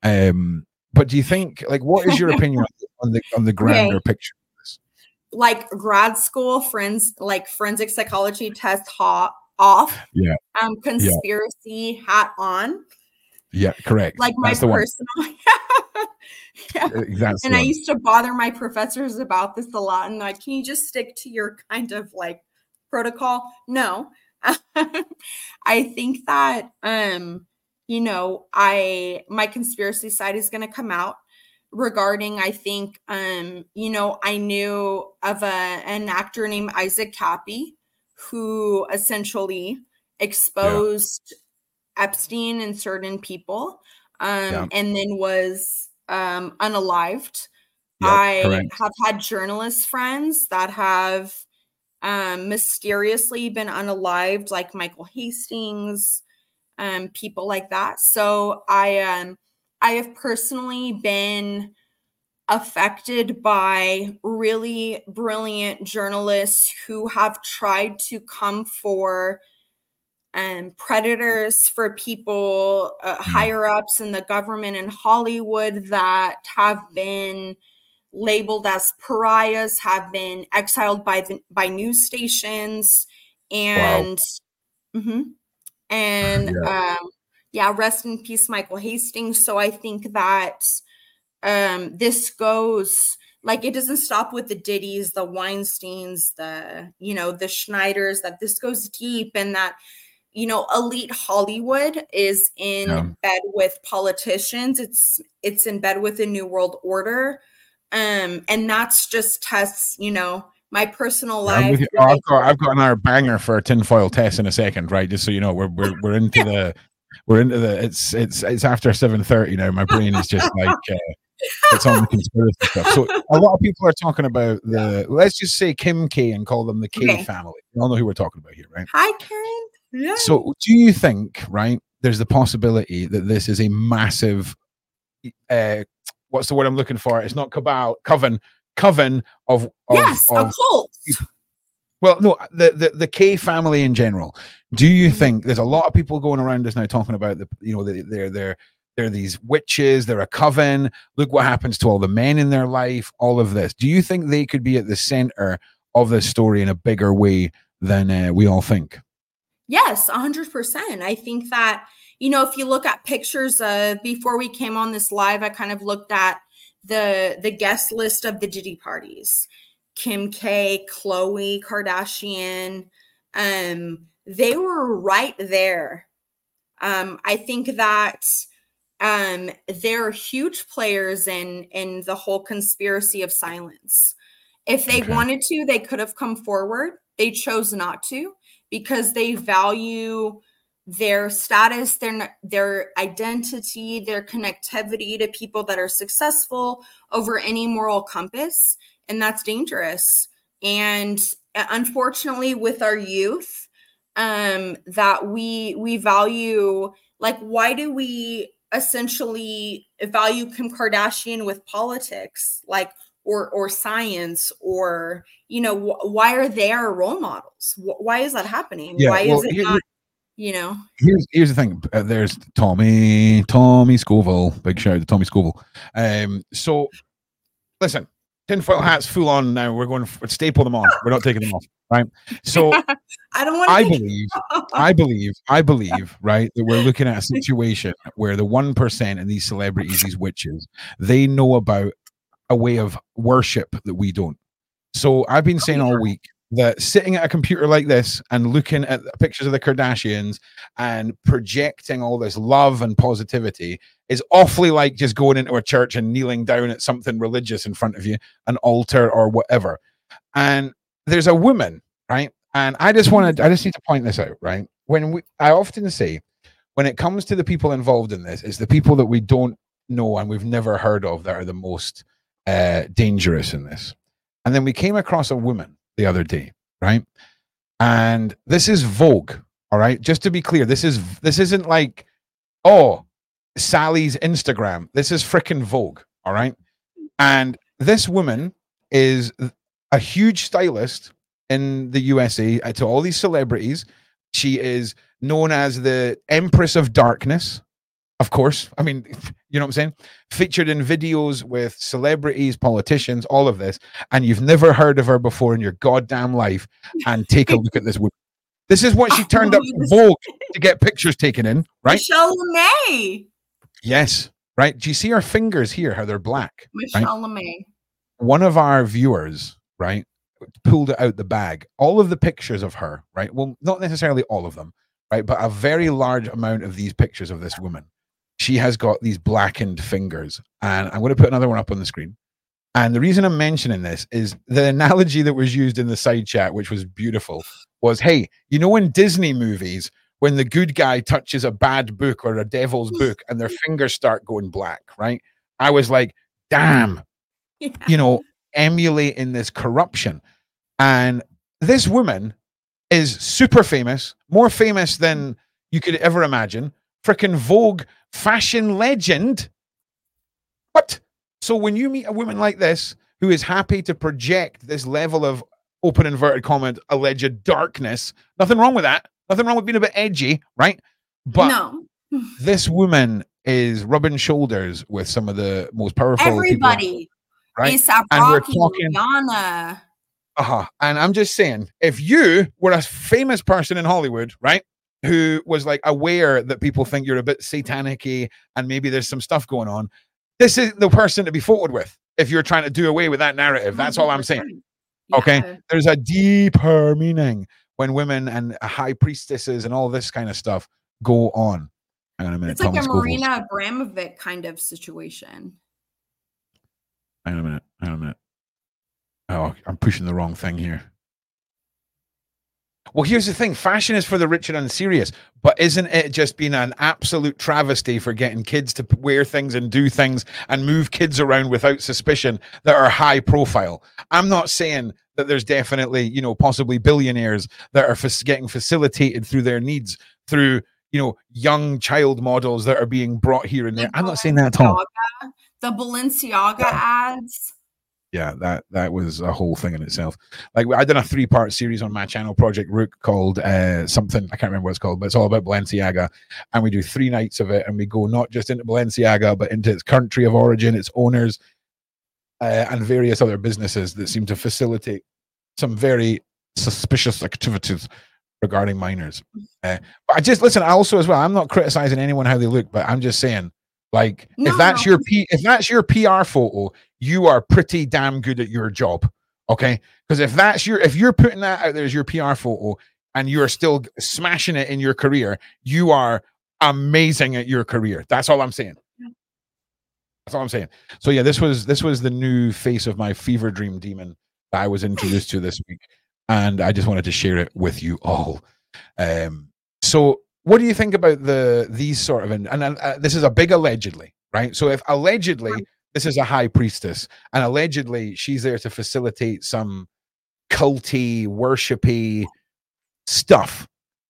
[SPEAKER 2] Um, but do you think, like, what is your opinion on the on the grander okay. picture of this?
[SPEAKER 3] Like grad school friends, like forensic psychology test hot off.
[SPEAKER 2] Yeah.
[SPEAKER 3] Um, conspiracy yeah. hat on.
[SPEAKER 2] Yeah, correct.
[SPEAKER 3] Like my
[SPEAKER 2] That's the
[SPEAKER 3] personal. yeah.
[SPEAKER 2] That's
[SPEAKER 3] and I used to bother my professors about this a lot, and like, can you just stick to your kind of like protocol? No. I think that um you know I my conspiracy side is going to come out regarding I think um you know I knew of a an actor named Isaac Cappy who essentially exposed yeah. Epstein and certain people um yeah. and then was um unalived. Yep, I correct. have had journalist friends that have Um, mysteriously been unalived, like Michael Hastings, um, people like that. So I, um, I have personally been affected by really brilliant journalists who have tried to come for um, predators, for people uh, higher ups in the government in Hollywood that have been labeled as pariahs, have been exiled by the by news stations, and wow. mm-hmm, and yeah. um yeah, rest in peace, Michael Hastings. So I think that um this goes, like, it doesn't stop with the Diddys, the Weinsteins, the, you know, the Schneiders, that this goes deep, and that, you know, elite Hollywood is in yeah. bed with politicians. It's it's in bed with the New World Order. Um, and that's just Tess, you know, my personal yeah, life.
[SPEAKER 2] Oh, I've got I've got another banger for a tinfoil Tess in a second, right? Just so you know, we're we're we're into yeah. the we're into the it's it's it's after seven thirty now. My brain is just like uh, it's on the conspiracy stuff. So a lot of people are talking about the, let's just say Kim K and call them the K okay. family. You all know who we're talking about here, right?
[SPEAKER 3] Hi, Karen. Yeah.
[SPEAKER 2] So do you think, right, there's the possibility that this is a massive uh what's the word I'm looking for? It's not cabal, coven, coven of, of
[SPEAKER 3] yes, of, a cult.
[SPEAKER 2] Well, no, the, the the K family in general. Do you think there's a lot of people going around us now talking about the, you know, they're they're they're these witches, they're a coven. Look what happens to all the men in their life. All of this. Do you think they could be at the center of this story in a bigger way than uh, we all think?
[SPEAKER 3] Yes, a hundred percent. I think that, you know, if you look at pictures of, before we came on this live, I kind of looked at the the guest list of the Diddy parties. Kim K, Khloe Kardashian, um, they were right there. Um, I think that um, they're huge players in in the whole conspiracy of silence. If they okay. wanted to, they could have come forward. They chose not to because they value their status, their their identity, their connectivity to people that are successful over any moral compass. And that's dangerous. And unfortunately, with our youth, um, that we we value, like, why do we essentially value Kim Kardashian with politics, like, or or science, or, you know, wh- why are they our role models? Wh- why is that happening?
[SPEAKER 2] Yeah,
[SPEAKER 3] why
[SPEAKER 2] well,
[SPEAKER 3] is it
[SPEAKER 2] here,
[SPEAKER 3] not, you know?
[SPEAKER 2] Here's here's the thing. Uh, there's Tommy Tommy Scoville. Big shout out to Tommy Scoville. Um, so listen. Tinfoil hats full on now. We're going to staple them on. We're not taking them off, right? So
[SPEAKER 3] I don't want to
[SPEAKER 2] I believe, I believe, I believe, right, that we're looking at a situation where the one percent and these celebrities, these witches, they know about a way of worship that we don't. So I've been saying all week that sitting at a computer like this and looking at pictures of the Kardashians and projecting all this love and positivity is awfully like just going into a church and kneeling down at something religious in front of you, an altar or whatever. And there's a woman, right? And I just want to, I just need to point this out, right? When we, I often say, when it comes to the people involved in this, it's the people that we don't know and we've never heard of that are the most uh, dangerous in this. And then we came across a woman the other day, right? And this is Vogue, all right? Just to be clear, this is this isn't like, oh, Sally's Instagram. This is freaking Vogue, all right? And this woman is a huge stylist in the U S A to all these celebrities. She is known as the Empress of Darkness, of course. I mean, you know what I'm saying? Featured in videos with celebrities, politicians, all of this. And you've never heard of her before in your goddamn life. And take a look at this woman. This is what she turned up to Vogue to get pictures taken in, right?
[SPEAKER 3] Michelle LeMay.
[SPEAKER 2] Yes, right. Do you see her fingers here, how they're black?
[SPEAKER 3] Michelle
[SPEAKER 2] right?
[SPEAKER 3] LeMay.
[SPEAKER 2] One of our viewers, right, pulled it out the bag. All of the pictures of her, right? Well, not necessarily all of them, right? But a very large amount of these pictures of this woman. She has got these blackened fingers. And I'm going to put another one up on the screen. And the reason I'm mentioning this is the analogy that was used in the side chat, which was beautiful, was, hey, you know, in Disney movies, when the good guy touches a bad book or a devil's book and their fingers start going black, right? I was like, damn, yeah. you know, emulating this corruption. And this woman is super famous, more famous than you could ever imagine. Freaking Vogue fashion legend. What? So when you meet a woman like this, who is happy to project this level of open inverted comment, alleged darkness, nothing wrong with that. Nothing wrong with being a bit edgy, right? But
[SPEAKER 3] no.
[SPEAKER 2] This woman is rubbing shoulders with some of the most powerful
[SPEAKER 3] everybody.
[SPEAKER 2] people. right?
[SPEAKER 3] A$AP
[SPEAKER 2] And we're
[SPEAKER 3] Rocky,
[SPEAKER 2] talking.
[SPEAKER 3] Rihanna.
[SPEAKER 2] Uh-huh. And I'm just saying, if you were a famous person in Hollywood, right, who was like aware that people think you're a bit satanic-y and maybe there's some stuff going on, this is the person to be photoed with if you're trying to do away with that narrative. That's all I'm saying.
[SPEAKER 3] Yeah.
[SPEAKER 2] Okay? There's a deeper meaning when women and high priestesses and all this kind of stuff go on. Hang on a minute.
[SPEAKER 3] It's like
[SPEAKER 2] Thomas
[SPEAKER 3] a
[SPEAKER 2] Scoville's-
[SPEAKER 3] Marina Abramovic kind of situation.
[SPEAKER 2] Hang on a minute. Hang on a minute. Oh, I'm pushing the wrong thing here. Well, here's the thing. Fashion is for the rich and unserious, but isn't it just been an absolute travesty for getting kids to wear things and do things and move kids around without suspicion that are high profile? I'm not saying that there's definitely, you know, possibly billionaires that are f- getting facilitated through their needs through, you know, young child models that are being brought here and there. I'm not saying that at all.
[SPEAKER 3] The Balenciaga ads.
[SPEAKER 2] Yeah, that that was a whole thing in itself. Like, I did a three-part series on my channel, Project Rook, called uh, something, I can't remember what it's called, but it's all about Balenciaga. And we do three nights of it, and we go not just into Balenciaga, but into its country of origin, its owners, uh, and various other businesses that seem to facilitate some very suspicious activities regarding minors. Uh, but I just, listen, I also as well, I'm not criticizing anyone how they look, but I'm just saying, like,
[SPEAKER 3] No,
[SPEAKER 2] if that's
[SPEAKER 3] no.
[SPEAKER 2] your P, if that's your P R photo, you are pretty damn good at your job, okay? Because if that's your, if you're putting that out there as your P R photo and you are still smashing it in your career, you are amazing at your career. That's all I'm saying. That's all I'm saying. So yeah, this was this was the new face of my fever dream demon that I was introduced to this week, and I just wanted to share it with you all. Um, so. What do you think about the these sort of and, and uh, this is a big allegedly, right? So if allegedly this is a high priestess and allegedly she's there to facilitate some culty, worshipy stuff,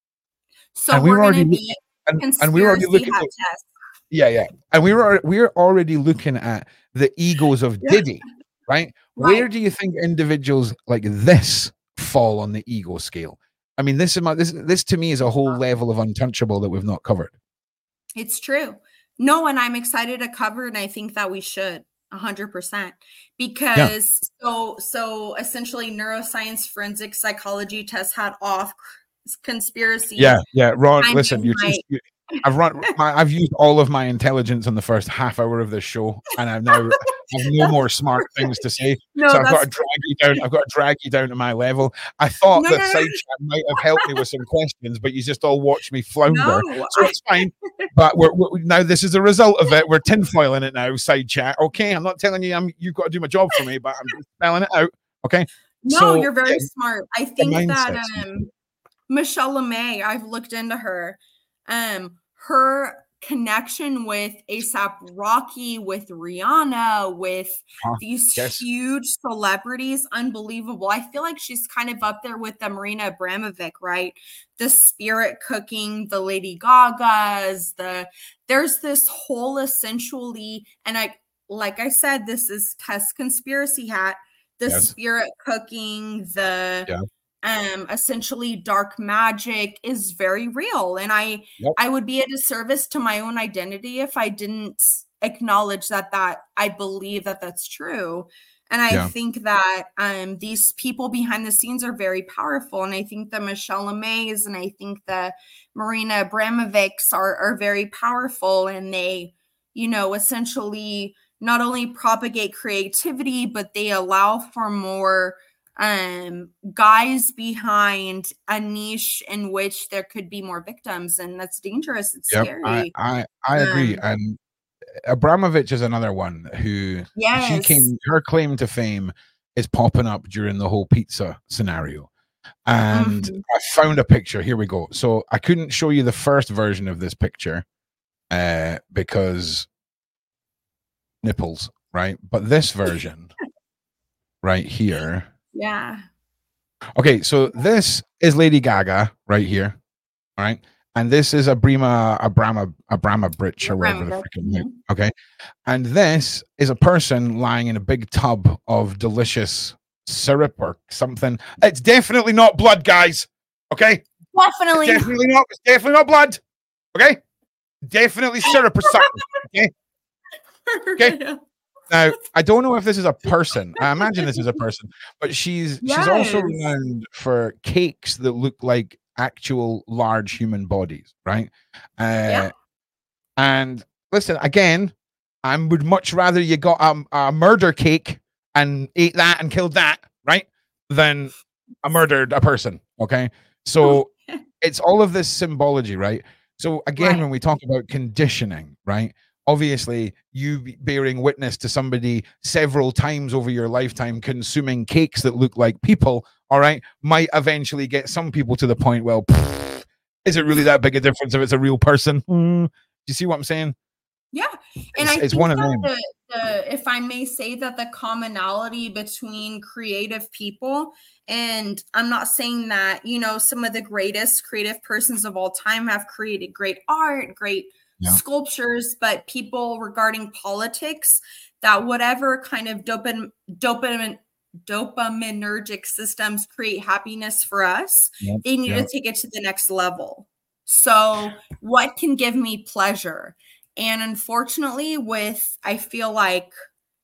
[SPEAKER 3] So
[SPEAKER 2] and we
[SPEAKER 3] we're
[SPEAKER 2] were
[SPEAKER 3] going to
[SPEAKER 2] already
[SPEAKER 3] be
[SPEAKER 2] and, and we were already looking
[SPEAKER 3] hat
[SPEAKER 2] at,
[SPEAKER 3] test.
[SPEAKER 2] yeah, yeah, and we were we were already looking at the egos of Diddy, right?
[SPEAKER 3] Right.
[SPEAKER 2] Where do you think individuals like this fall on the ego scale? I mean, this is my this this to me is a whole level of untouchable that we've not covered.
[SPEAKER 3] It's true. No, and I'm excited to cover, and I think that we should a hundred percent because yeah. so so essentially neuroscience forensic psychology test hat off conspiracy.
[SPEAKER 2] Yeah, yeah. Ron,
[SPEAKER 3] I
[SPEAKER 2] listen, you,
[SPEAKER 3] my-
[SPEAKER 2] you I've run my, I've used all of my intelligence in the first half hour of this show, and I've now have no more smart things to say.
[SPEAKER 3] No,
[SPEAKER 2] so I've got to
[SPEAKER 3] that's-
[SPEAKER 2] drag you down. I've got to drag you down to my level. I thought
[SPEAKER 3] No,
[SPEAKER 2] that
[SPEAKER 3] no, no.
[SPEAKER 2] side chat might have helped me with some questions, but you just all watched me flounder.
[SPEAKER 3] No,
[SPEAKER 2] so it's fine. But we're, we're now this is the result of it. We're tinfoiling it now. Side chat. Okay, I'm not telling you I'm you've got to do my job for me, but I'm just spelling it out. Okay.
[SPEAKER 3] No,
[SPEAKER 2] So,
[SPEAKER 3] you're very
[SPEAKER 2] yeah,
[SPEAKER 3] smart. I think that
[SPEAKER 2] mindset's
[SPEAKER 3] um Michelle LeMay, I've looked into her. Um, her connection with A$AP Rocky, with Rihanna, with
[SPEAKER 2] Huh,
[SPEAKER 3] these
[SPEAKER 2] yes.
[SPEAKER 3] huge celebrities, unbelievable. I feel like she's kind of up there with the Marina Abramovic, right? The spirit cooking, the Lady Gagas, the there's this whole essentially, and I like I said, this is test conspiracy hat, the
[SPEAKER 2] Yes.
[SPEAKER 3] spirit cooking, the
[SPEAKER 2] Yeah.
[SPEAKER 3] um essentially dark magic is very real, and I
[SPEAKER 2] Yep.
[SPEAKER 3] I would be a disservice to my own identity if I didn't acknowledge that that I believe that that's true. And I
[SPEAKER 2] Yeah.
[SPEAKER 3] think that um these people behind the scenes are very powerful, and I think the Michelle LeMays and I think the Marina Abramovics are are very powerful, and they, you know, essentially not only propagate creativity, but they allow for more um guys behind a niche in which there could be more victims, and that's dangerous. It's
[SPEAKER 2] Yep,
[SPEAKER 3] scary.
[SPEAKER 2] I, I, I agree.
[SPEAKER 3] Um,
[SPEAKER 2] And Abramovich is another one who she
[SPEAKER 3] Yes.
[SPEAKER 2] came, her claim to fame is popping up during the whole pizza scenario. And
[SPEAKER 3] Mhm.
[SPEAKER 2] I found a picture. Here we go. So I couldn't show you the first version of this picture uh, because nipples, right? But this version right here.
[SPEAKER 3] Yeah.
[SPEAKER 2] Okay, so this is Lady Gaga right here, all right, and this is Abrama Abrama Abramovich or whatever the
[SPEAKER 3] Abramovich,
[SPEAKER 2] freaking name. Okay, and this is a person lying in a big tub of delicious syrup or something. It's definitely not blood, guys. Okay,
[SPEAKER 3] Definitely.
[SPEAKER 2] it's definitely not. It's definitely not blood. Okay, definitely syrup or something. Okay, okay. Now, I don't know if this is a person. I imagine this is a person, but she's
[SPEAKER 3] Yes.
[SPEAKER 2] she's also renowned for cakes that look like actual large human bodies, right? Uh,
[SPEAKER 3] Yeah.
[SPEAKER 2] And listen, again, I would much rather you got um, a murder cake and ate that and killed that, right? Than a murdered a person. Okay, so it's all of this symbology, right? So again,
[SPEAKER 3] Right.
[SPEAKER 2] when we talk about conditioning, right? Obviously, you be- bearing witness to somebody several times over your lifetime consuming cakes that look like people, all right, might eventually get some people to the point, well, pfft, is it really that big a difference if it's a real person? Hmm. Do you see what I'm saying?
[SPEAKER 3] Yeah, and
[SPEAKER 2] It's-
[SPEAKER 3] I
[SPEAKER 2] it's
[SPEAKER 3] think
[SPEAKER 2] one of
[SPEAKER 3] that
[SPEAKER 2] them.
[SPEAKER 3] the, the, if I may say that the commonality between creative people, and I'm not saying that, you know, some of the greatest creative persons of all time have created great art, great
[SPEAKER 2] Yeah.
[SPEAKER 3] sculptures, but people regarding politics, that whatever kind of dopamine, dopamine, dopaminergic systems create happiness for us,
[SPEAKER 2] Yep,
[SPEAKER 3] they need
[SPEAKER 2] yep.
[SPEAKER 3] to take it to the next level. So what can give me pleasure? And unfortunately, with I feel like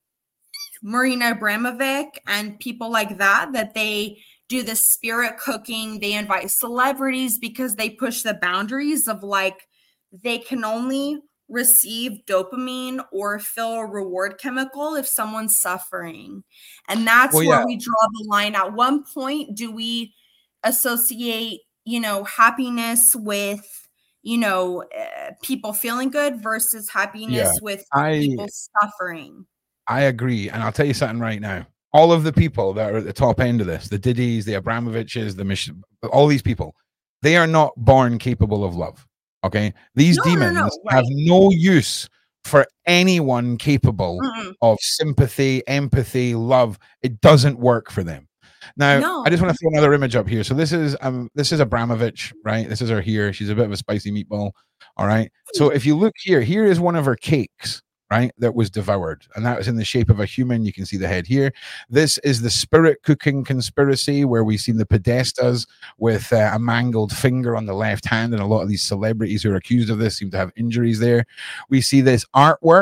[SPEAKER 3] Marina Abramovic and people like that, that they do the spirit cooking, they invite celebrities because they push the boundaries of like they can only receive dopamine or feel a reward chemical if someone's suffering. And that's
[SPEAKER 2] Well,
[SPEAKER 3] where
[SPEAKER 2] yeah.
[SPEAKER 3] we draw the line. At one point, do we associate, you know, happiness with, you know, uh, people feeling good versus happiness
[SPEAKER 2] Yeah,
[SPEAKER 3] with
[SPEAKER 2] I-
[SPEAKER 3] people suffering?
[SPEAKER 2] I agree. And I'll tell you something right now. All of the people that are at the top end of this, the Diddy's, the Abramoviches, the Mich- all these people, they are not born capable of love. Okay. These
[SPEAKER 3] No, no,
[SPEAKER 2] demons
[SPEAKER 3] no,
[SPEAKER 2] have
[SPEAKER 3] right.
[SPEAKER 2] no use for anyone capable
[SPEAKER 3] Mm-mm.
[SPEAKER 2] of sympathy, empathy, love. It doesn't work for them. Now,
[SPEAKER 3] No.
[SPEAKER 2] I just want to throw another image up here. So this is um this is Abramovich, right? This is her here. She's a bit of a spicy meatball. All right. So if you look here, here is one of her cakes, right? That was devoured, and that was in the shape of a human. You can see the head here. This is the spirit cooking conspiracy, where we've seen the Podestas with uh, a mangled finger on the left hand, and a lot of these celebrities who are accused of this seem to have injuries there. We see this artwork.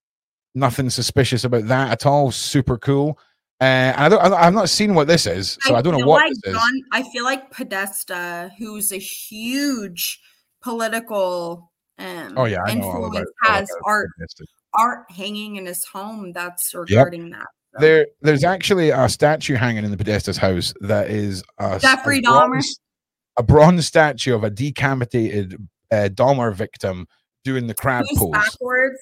[SPEAKER 2] Nothing suspicious about that at all. Super cool. Uh, and I don't, I don't- I've not seen what this is, so I, don't know
[SPEAKER 3] feel
[SPEAKER 2] what
[SPEAKER 3] like
[SPEAKER 2] this is.
[SPEAKER 3] John, I feel like Podesta, who's a huge political um,
[SPEAKER 2] Oh yeah, I know all
[SPEAKER 3] influence,
[SPEAKER 2] about all
[SPEAKER 3] has
[SPEAKER 2] about
[SPEAKER 3] art
[SPEAKER 2] Podesta.
[SPEAKER 3] art hanging in his home that's regarding that. So.
[SPEAKER 2] There, there's actually a statue hanging in the Podesta's house that is a,
[SPEAKER 3] Jeffrey
[SPEAKER 2] a
[SPEAKER 3] Dahmer?
[SPEAKER 2] bronze, a bronze statue of a decapitated uh, Dahmer victim doing the crab
[SPEAKER 3] Who's
[SPEAKER 2] pose.
[SPEAKER 3] backwards?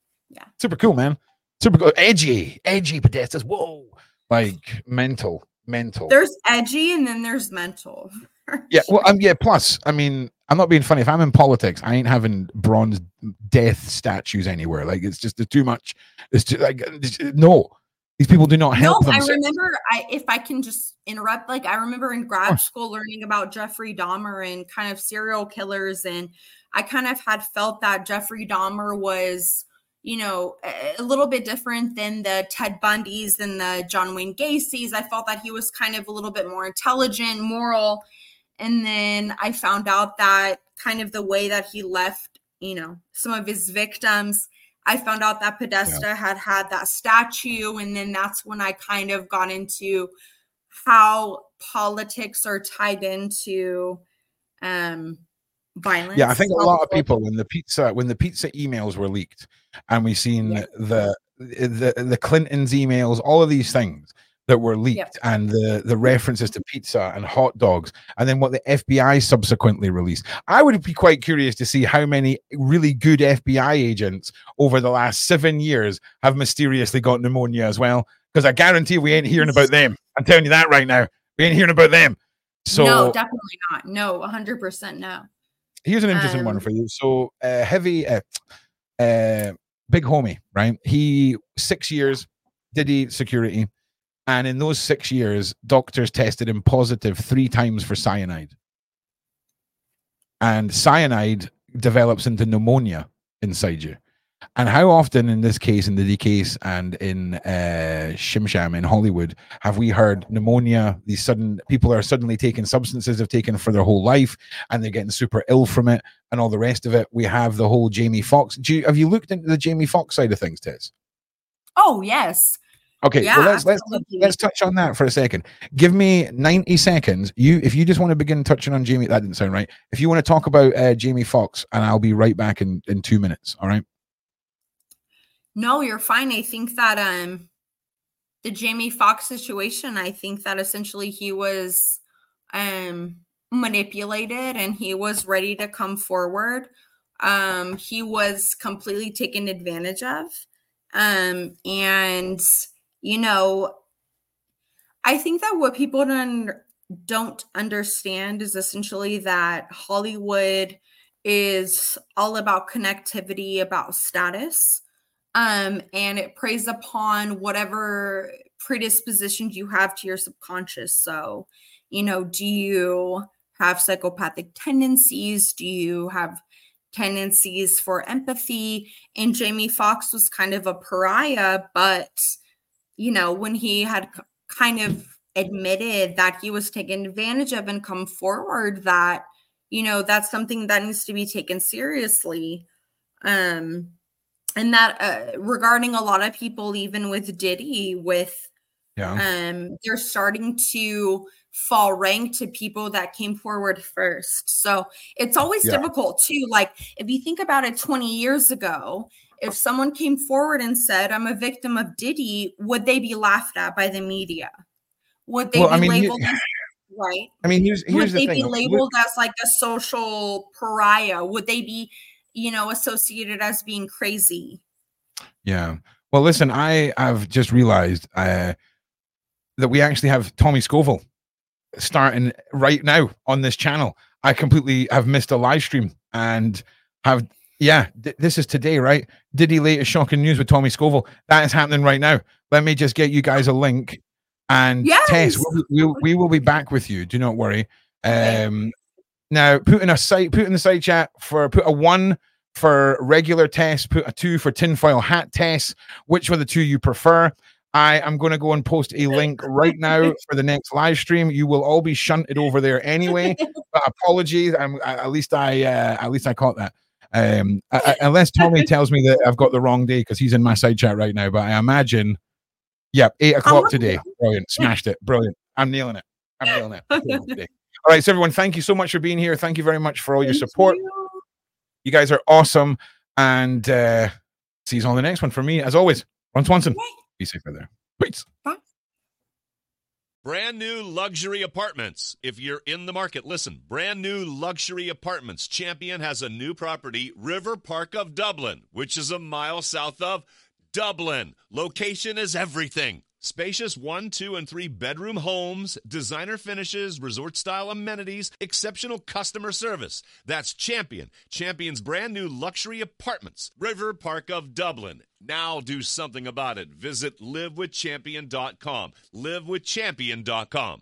[SPEAKER 2] Super cool, man. Super cool. Edgy, edgy Podestas. Whoa, like mental, mental.
[SPEAKER 3] There's edgy and then there's mental.
[SPEAKER 2] Yeah, well, um, yeah. Plus, I mean, I'm not being funny. If I'm in politics, I ain't having bronze death statues anywhere. Like, it's just too much. It's just like it's- no. These people do not
[SPEAKER 3] No,
[SPEAKER 2] help
[SPEAKER 3] I
[SPEAKER 2] themselves.
[SPEAKER 3] remember. I if I can just interrupt, like I remember in grad school learning about Jeffrey Dahmer and kind of serial killers, and I kind of had felt that Jeffrey Dahmer was, you know, a- a little bit different than the Ted Bundys and the John Wayne Gacy's. I felt that he was kind of a little bit more intelligent, moral, and then I found out that kind of the way that he left, you know, some of his victims. I found out that Podesta
[SPEAKER 2] Yeah.
[SPEAKER 3] had had that statue, and then that's when I kind of got into how politics are tied into um, violence.
[SPEAKER 2] Yeah, I think a
[SPEAKER 3] how
[SPEAKER 2] lot of
[SPEAKER 3] the-
[SPEAKER 2] people when the pizza when the pizza emails were leaked, and we seen
[SPEAKER 3] Yeah.
[SPEAKER 2] the the the Clintons emails, all of these things that were leaked,
[SPEAKER 3] Yep.
[SPEAKER 2] and the the references to pizza and hot dogs, and then what the F B I subsequently released. I would be quite curious to see how many really good F B I agents over the last seven years have mysteriously got pneumonia as well, because I guarantee we ain't hearing about them. I'm telling you that right now. We ain't hearing about them. So
[SPEAKER 3] no, definitely not. No, one hundred percent no.
[SPEAKER 2] here's an interesting one
[SPEAKER 3] Um,
[SPEAKER 2] for you. So, uh, heavy, uh, uh, big homie, right? He six years, Diddy security, and in those six years, doctors tested him positive three times for cyanide, and cyanide develops into pneumonia inside you. And how often in this case, in the Diddy case, and in uh, Shimsham in Hollywood, have we heard pneumonia? These sudden people are suddenly taking substances they've taken for their whole life, and they're getting super ill from it, and all the rest of it. We have the whole Jamie Foxx. Do you, have you looked into the Jamie Foxx side of things, Tess?
[SPEAKER 3] Oh, yes.
[SPEAKER 2] Okay,
[SPEAKER 3] Yeah,
[SPEAKER 2] well let's let's
[SPEAKER 3] absolutely.
[SPEAKER 2] let's touch on that for a second. Give me ninety seconds. You, if you just want to begin touching on Jamie, that didn't sound right. If you want to talk about uh, Jamie Foxx, and I'll be right back in in two minutes. All right.
[SPEAKER 3] No, you're fine. I think that um the Jamie Foxx situation, I think that essentially he was um manipulated and he was ready to come forward. Um he was completely taken advantage of. Um and you know, I think that what people don't don't understand is essentially that Hollywood is all about connectivity, about status. Um, and it preys upon whatever predispositions you have to your subconscious. So, you know, do you have psychopathic tendencies? Do you have tendencies for empathy? And Jamie Foxx was kind of a pariah, but, you know, when he had k- kind of admitted that he was taken advantage of and come forward that, you know, that's something that needs to be taken seriously. Um, and that uh, regarding a lot of people, even with Diddy, with
[SPEAKER 2] Yeah.
[SPEAKER 3] um, they're starting to fall rank to people that came forward first. So it's always
[SPEAKER 2] Yeah.
[SPEAKER 3] difficult too. Like if you think about it, twenty years ago, if someone came forward and said, "I'm a victim of Diddy," would they be laughed at by the media? Would they
[SPEAKER 2] Well,
[SPEAKER 3] be
[SPEAKER 2] I mean, you-
[SPEAKER 3] labeled? as, right?
[SPEAKER 2] I mean, here's
[SPEAKER 3] Would
[SPEAKER 2] here's the
[SPEAKER 3] they
[SPEAKER 2] thing.
[SPEAKER 3] be labeled as like a social pariah? Would they be, you know, associated as being crazy?
[SPEAKER 2] Yeah. Well, listen, I have just realized uh, that we actually have Tommy Scoville starting right now on this channel. I completely have missed a live stream and have, yeah, th- this is today, right? Diddy latest shocking news with Tommy Scoville. That is happening right now. Let me just get you guys a link. And
[SPEAKER 3] Yes!
[SPEAKER 2] Tess, we'll, we'll, we will be back with you. Do not worry. Um, now, put in a site, put in the side chat for, put a one for regular Tess, put a two for tinfoil hat Tess. Which of the two you prefer? I am going to go and post a link right now for the next live stream. You will all be shunted over there anyway. But apologies. I'm at least I uh, at least I caught that. Um, I, I, unless Tommy tells me that I've got the wrong day because he's in my side chat right now. But I imagine, yeah, eight o'clock today. Brilliant, smashed it. Brilliant. I'm nailing it. I'm nailing it. Today. All right, so everyone, thank you so much for being here. Thank you very much for all your support. You. you guys are awesome, and uh, see you on the next one. For me, as always, Ron Swanson. Be safe out there. Peace. Bye.
[SPEAKER 1] Brand new luxury apartments. If you're in the market, listen. Brand new luxury apartments. Champion has a new property, River Park of Dublin, which is a mile south of Dublin. Location is everything. Spacious one, two, and three bedroom homes, designer finishes, resort-style amenities, exceptional customer service. That's Champion. Champion's brand new luxury apartments, River Park of Dublin. Now do something about it. Visit live with champion dot com. live with champion dot com.